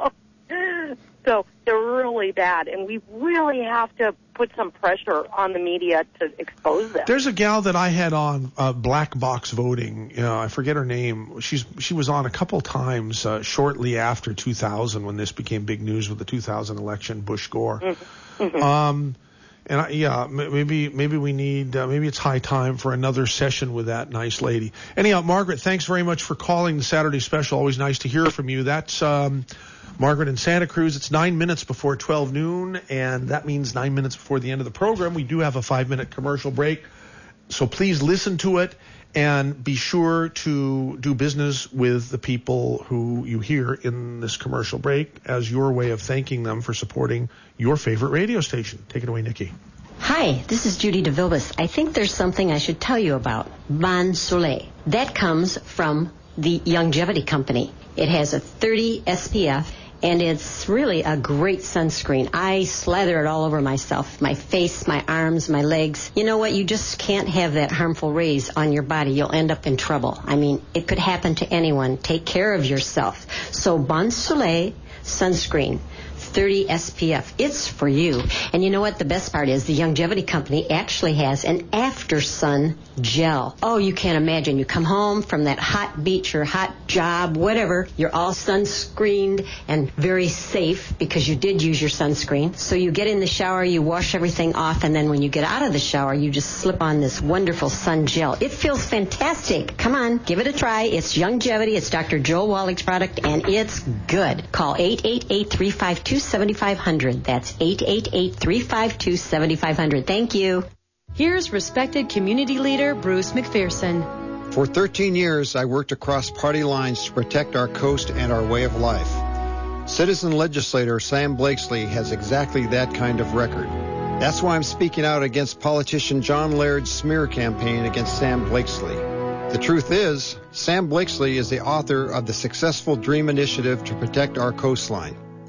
So they're really bad, and we really have to put some pressure on the media to expose them. There's a gal that I had on uh, Black Box Voting. You know, I forget her name. She's she was on a couple times uh, shortly after two thousand when this became big news with the two thousand election, Bush Gore. Mm-hmm. Mm-hmm. Um, and I, yeah, m- maybe maybe we need uh, maybe it's high time for another session with that nice lady. Anyhow, Margaret, thanks very much for calling the Saturday Special. Always nice to hear from you. That's um, Margaret in Santa Cruz. It's nine minutes before twelve noon, and that means nine minutes before the end of the program. We do have a five-minute commercial break, so please listen to it and be sure to do business with the people who you hear in this commercial break as your way of thanking them for supporting your favorite radio station. Take it away, Nikki. Hi, this is Judy DeVilbiss. I think there's something I should tell you about. Bon Soleil. That comes from the Longevity Company. It has a thirty S P F, and it's really a great sunscreen. I slather it all over myself, my face, my arms, my legs. You know what? You just can't have that harmful rays on your body. You'll end up in trouble. I mean, it could happen to anyone. Take care of yourself. So Bon Soleil sunscreen. thirty S P F. It's for you. And you know what the best part is? The Longevity Company actually has an after sun gel. Oh, you can't imagine. You come home from that hot beach or hot job, whatever. You're all sunscreened and very safe because you did use your sunscreen. So you get in the shower, you wash everything off, and then when you get out of the shower, you just slip on this wonderful sun gel. It feels fantastic. Come on, give it a try. It's Longevity. It's Doctor Joel Wallach's product, and it's good. Call eight eight eight, three five two, seven five zero zero. That's eight eight eight, three five two, seven five zero zero. Thank you. Here's respected community leader Bruce McPherson. For thirteen years, I worked across party lines to protect our coast and our way of life. Citizen legislator Sam Blakesley has exactly that kind of record. That's why I'm speaking out against politician John Laird's smear campaign against Sam Blakesley. The truth is, Sam Blakesley is the author of the successful DREAM initiative to protect our coastline.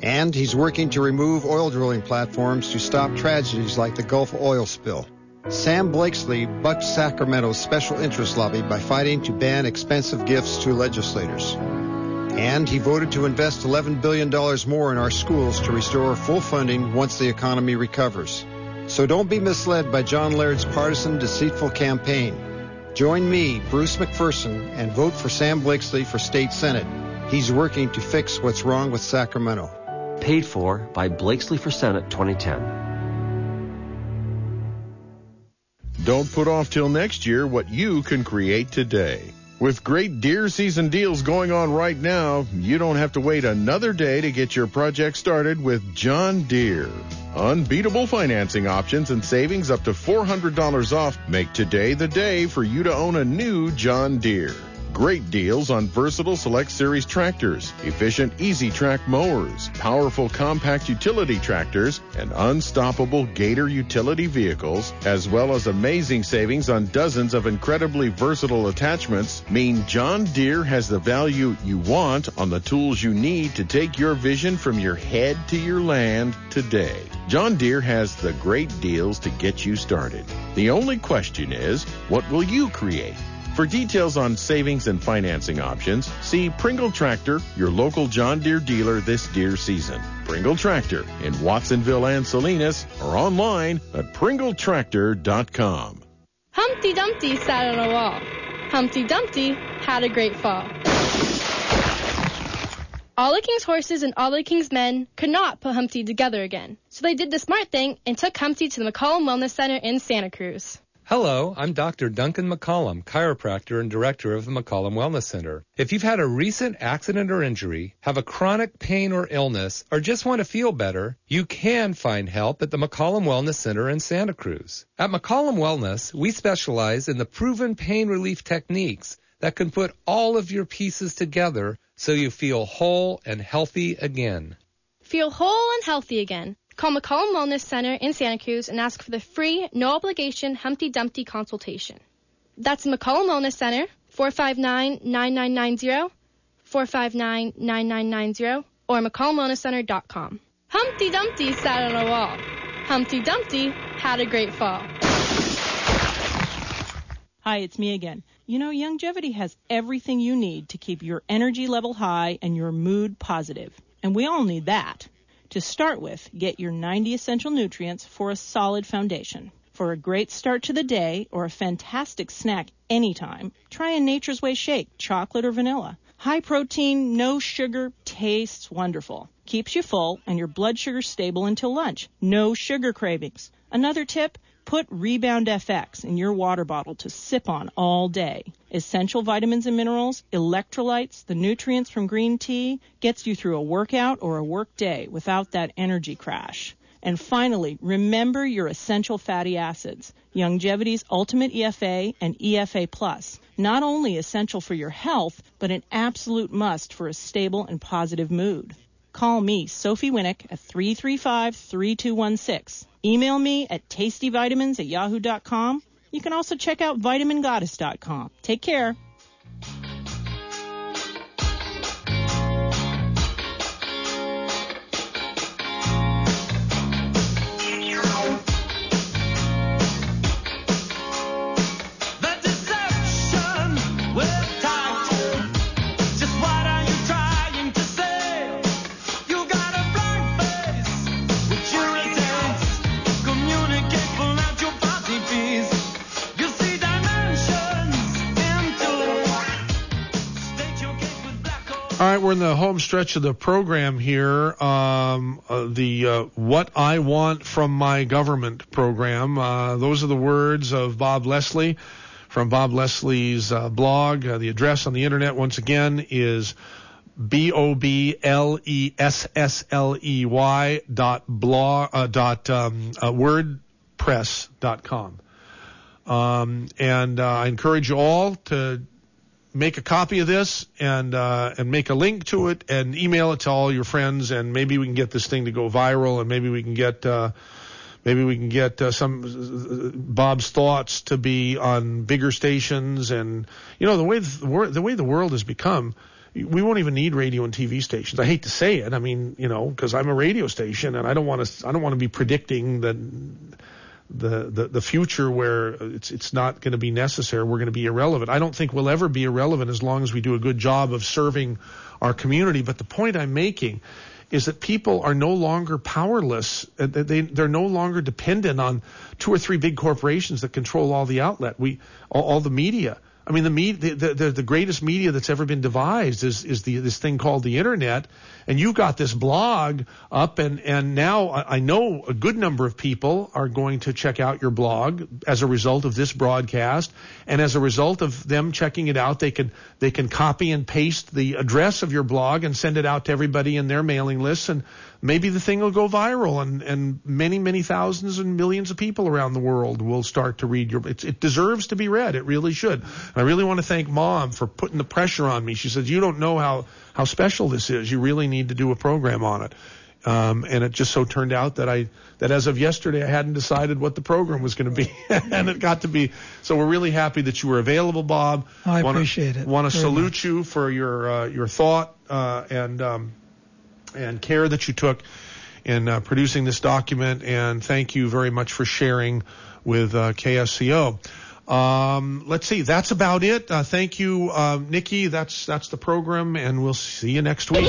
And he's working to remove oil drilling platforms to stop tragedies like the Gulf oil spill. Sam Blakesley bucked Sacramento's special interest lobby by fighting to ban expensive gifts to legislators. And he voted to invest eleven billion dollars more in our schools to restore full funding once the economy recovers. So don't be misled by John Laird's partisan, deceitful campaign. Join me, Bruce McPherson, and vote for Sam Blakesley for State Senate. He's working to fix what's wrong with Sacramento. Paid for by Blakesley for Senate twenty ten. Don't put off till next year what you can create today. With great deer season deals going on right now, you don't have to wait another day to get your project started with John Deere. Unbeatable financing options and savings up to four hundred dollars off make today the day for you to own a new John Deere. Great deals on versatile Select Series tractors, efficient Easy Track mowers, powerful compact utility tractors, and unstoppable Gator utility vehicles, as well as amazing savings on dozens of incredibly versatile attachments, mean John Deere has the value you want on the tools you need to take your vision from your head to your land today. John Deere has the great deals to get you started. The only question is, what will you create? For details on savings and financing options, see Pringle Tractor, your local John Deere dealer this deer season. Pringle Tractor in Watsonville and Salinas, or online at pringle tractor dot com. Humpty Dumpty sat on a wall. Humpty Dumpty had a great fall. All the king's horses and all the king's men could not put Humpty together again. So they did the smart thing and took Humpty to the McCollum Wellness Center in Santa Cruz. Hello, I'm Doctor Duncan McCollum, chiropractor and director of the McCollum Wellness Center. If you've had a recent accident or injury, have a chronic pain or illness, or just want to feel better, you can find help at the McCollum Wellness Center in Santa Cruz. At McCollum Wellness, we specialize in the proven pain relief techniques that can put all of your pieces together so you feel whole and healthy again. Feel whole and healthy again. Call McCollum Wellness Center in Santa Cruz and ask for the free, no-obligation Humpty Dumpty consultation. That's McCollum Wellness Center, four five nine, nine nine nine zero, four five nine, nine nine nine zero, or mccollum wellness center dot com. Humpty Dumpty sat on a wall. Humpty Dumpty had a great fall. Hi, it's me again. You know, Youngevity has everything you need to keep your energy level high and your mood positive. And we all need that. To start with, get your ninety essential nutrients for a solid foundation. For a great start to the day or a fantastic snack anytime, try a Nature's Way shake, chocolate or vanilla. High protein, no sugar, tastes wonderful. Keeps you full and your blood sugar stable until lunch. No sugar cravings. Another tip, put Rebound F X in your water bottle to sip on all day. Essential vitamins and minerals, electrolytes, the nutrients from green tea, gets you through a workout or a work day without that energy crash. And finally, remember your essential fatty acids. Youngevity's Ultimate E F A and E F A Plus. Not only essential for your health, but an absolute must for a stable and positive mood. Call me, Sophie Winnick, at three three five, three two one six. Email me at tastyvitamins at yahoo dot com. You can also check out vitamin goddess dot com. Take care. All right, we're in the home stretch of the program here. Um, uh, the uh, What I Want from My Government program. Uh, those are the words of Bob Leslie from Bob Leslie's uh, blog. Uh, the address on the internet, once again, is B O B L E S S L E Y dot blog, uh, dot, um, uh, wordpress dot com. Um, and uh, I encourage you all to make a copy of this and uh, and make a link to it and email it to all your friends, and maybe we can get this thing to go viral, and maybe we can get uh, maybe we can get uh, some uh, Bob's thoughts to be on bigger stations. And you know, the way the, the way the world has become, we won't even need radio and T V stations. I hate to say it. I mean, you know, because I'm a radio station, and I don't want to. I don't want to be predicting the, the the the future where it's it's not going to be necessary. We're going to be irrelevant. I don't think we'll ever be irrelevant as long as we do a good job of serving our community. But the point I'm making is that people are no longer powerless. They they're no longer dependent on two or three big corporations that control all the outlet. We all, all the media. I mean, the, me, the, the the greatest media that's ever been devised is is the this thing called the internet, and you've got this blog up, and and now I know a good number of people are going to check out your blog as a result of this broadcast, and as a result of them checking it out, they can they can copy and paste the address of your blog and send it out to everybody in their mailing lists, and maybe the thing will go viral, and and many many thousands and millions of people around the world will start to read your. It's, it deserves to be read. It really should. I really want to thank Mom for putting the pressure on me. She said, you don't know how, how special this is. You really need to do a program on it. Um, and it just so turned out that I that as of yesterday I hadn't decided what the program was going to be, and it got to be. So we're really happy that you were available, Bob. I wanna, appreciate it. Want to very salute much. you for your uh, your thought uh, and um, and care that you took in uh, producing this document, and thank you very much for sharing with uh, K S C O. Um, let's see. That's about it. Uh, thank you, uh, Nikki. That's that's the program, and we'll see you next week.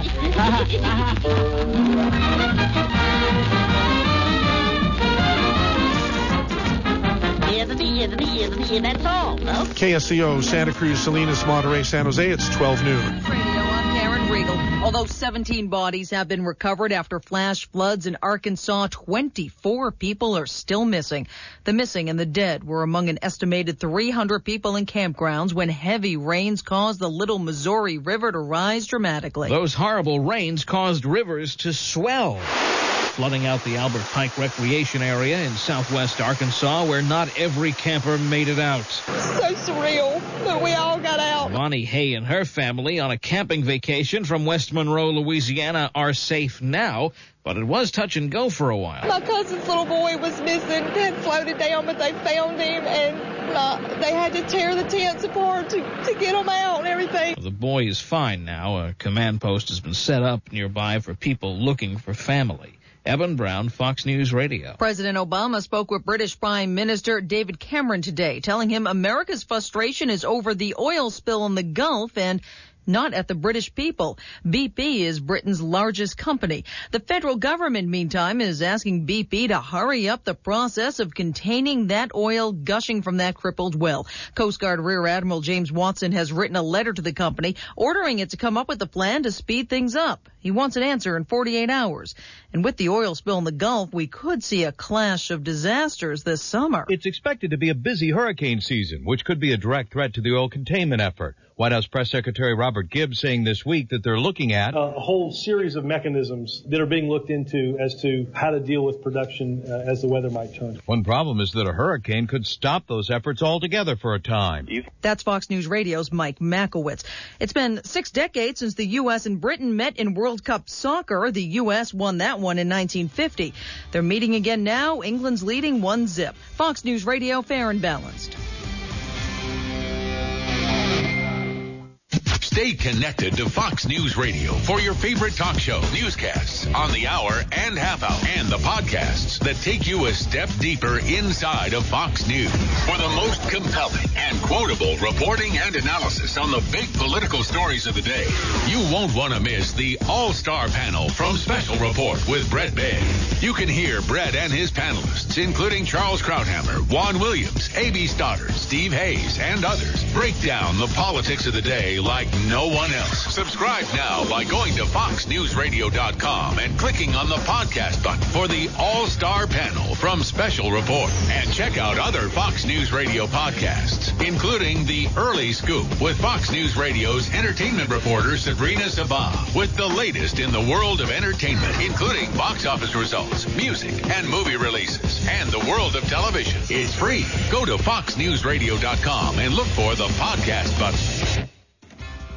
That's all, folks. K S C O, Santa Cruz, Salinas, Monterey, San Jose. It's twelve noon. Radio, I'm Karen Regal. Although seventeen bodies have been recovered after flash floods in Arkansas, twenty-four people are still missing. The missing and the dead were among an estimated three hundred people in campgrounds when heavy rains caused the Little Missouri River to rise dramatically. Those horrible rains caused rivers to swell, flooding out the Albert Pike Recreation Area in southwest Arkansas, where not every camper made it out. So surreal, but we all got out. Bonnie Hay and her family on a camping vacation from West Monroe, Louisiana, are safe now, but it was touch and go for a while. My cousin's little boy was missing, had floated down, but they found him, and uh, they had to tear the tents apart to, to get him out and everything. The boy is fine now. A command post has been set up nearby for people looking for family. Evan Brown, Fox News Radio. President Obama spoke with British Prime Minister David Cameron today, telling him America's frustration is over the oil spill in the Gulf and not at the British people. B P is Britain's largest company. The federal government, meantime, is asking B P to hurry up the process of containing that oil gushing from that crippled well. Coast Guard Rear Admiral James Watson has written a letter to the company ordering it to come up with a plan to speed things up. He wants an answer in forty-eight hours. And with the oil spill in the Gulf, we could see a clash of disasters this summer. It's expected to be a busy hurricane season, which could be a direct threat to the oil containment effort. White House Press Secretary Robert Gibbs saying this week that they're looking at a whole series of mechanisms that are being looked into as to how to deal with production uh, as the weather might turn. One problem is that a hurricane could stop those efforts altogether for a time. That's Fox News Radio's Mike Makowitz. It's been six decades since the U S and Britain met in World Cup soccer. The U S won that one in nineteen fifty. They're meeting again now. England's leading one zip. Fox News Radio, fair and balanced. Stay connected to Fox News Radio for your favorite talk show, newscasts on the hour and half hour, and the podcasts that take you a step deeper inside of Fox News. For the most compelling and quotable reporting and analysis on the big political stories of the day, you won't want to miss the All-Star Panel from Special Report with Brett Bay. You can hear Brett and his panelists, including Charles Krauthammer, Juan Williams, A B Stoddard, Steve Hayes, and others, break down the politics of the day like no one else. Subscribe now by going to fox news radio dot com and clicking on the podcast button for the All-Star Panel from Special Report. And check out other Fox News Radio podcasts, including The Early Scoop with Fox News Radio's entertainment reporter Sabrina Sabah, with the latest in the world of entertainment, including box office results, music, and movie releases, and the world of television. It's free. Go to fox news radio dot com and look for the podcast button.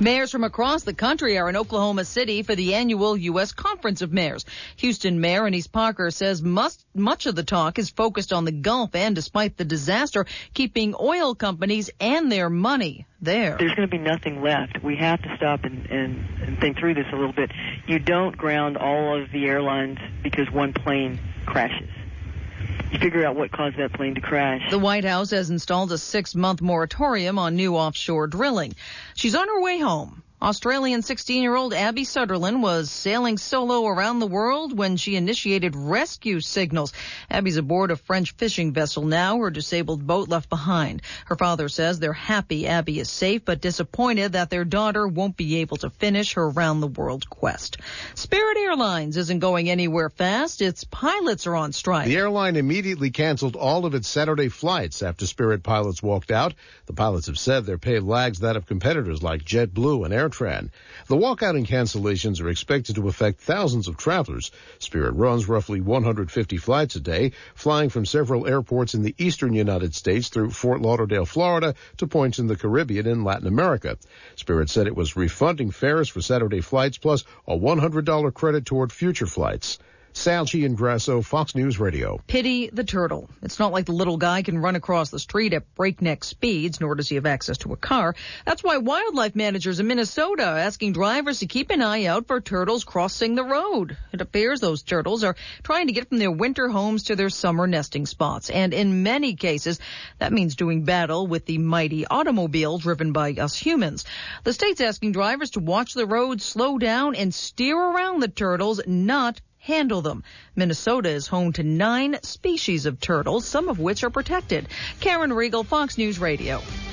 Mayors from across the country are in Oklahoma City for the annual U S Conference of Mayors. Houston Mayor Annise Parker says must, much of the talk is focused on the Gulf and, despite the disaster, keeping oil companies and their money there. There's going to be nothing left. We have to stop and, and, and think through this a little bit. You don't ground all of the airlines because one plane crashes. You figure out what caused that plane to crash. The White House has installed a six-month moratorium on new offshore drilling. She's on her way home. Australian sixteen-year-old Abby Sutherland was sailing solo around the world when she initiated rescue signals. Abby's aboard a French fishing vessel now, her disabled boat left behind. Her father says they're happy Abby is safe, but disappointed that their daughter won't be able to finish her around-the-world quest. Spirit Airlines isn't going anywhere fast. Its pilots are on strike. The airline immediately canceled all of its Saturday flights after Spirit pilots walked out. The pilots have said their pay lags that of competitors like JetBlue and Air The walkout and cancellations are expected to affect thousands of travelers. Spirit runs roughly one hundred fifty flights a day, flying from several airports in the eastern United States through Fort Lauderdale, Florida, to points in the Caribbean and Latin America. Spirit said it was refunding fares for Saturday flights plus a one hundred dollars credit toward future flights. Sal Giangrasso, Fox News Radio. Pity the turtle. It's not like the little guy can run across the street at breakneck speeds, nor does he have access to a car. That's why wildlife managers in Minnesota are asking drivers to keep an eye out for turtles crossing the road. It appears those turtles are trying to get from their winter homes to their summer nesting spots. And in many cases, that means doing battle with the mighty automobile driven by us humans. The state's asking drivers to watch the road, slow down, and steer around the turtles, not handle them. Minnesota is home to nine species of turtles, some of which are protected. Karen Riegel, Fox News Radio.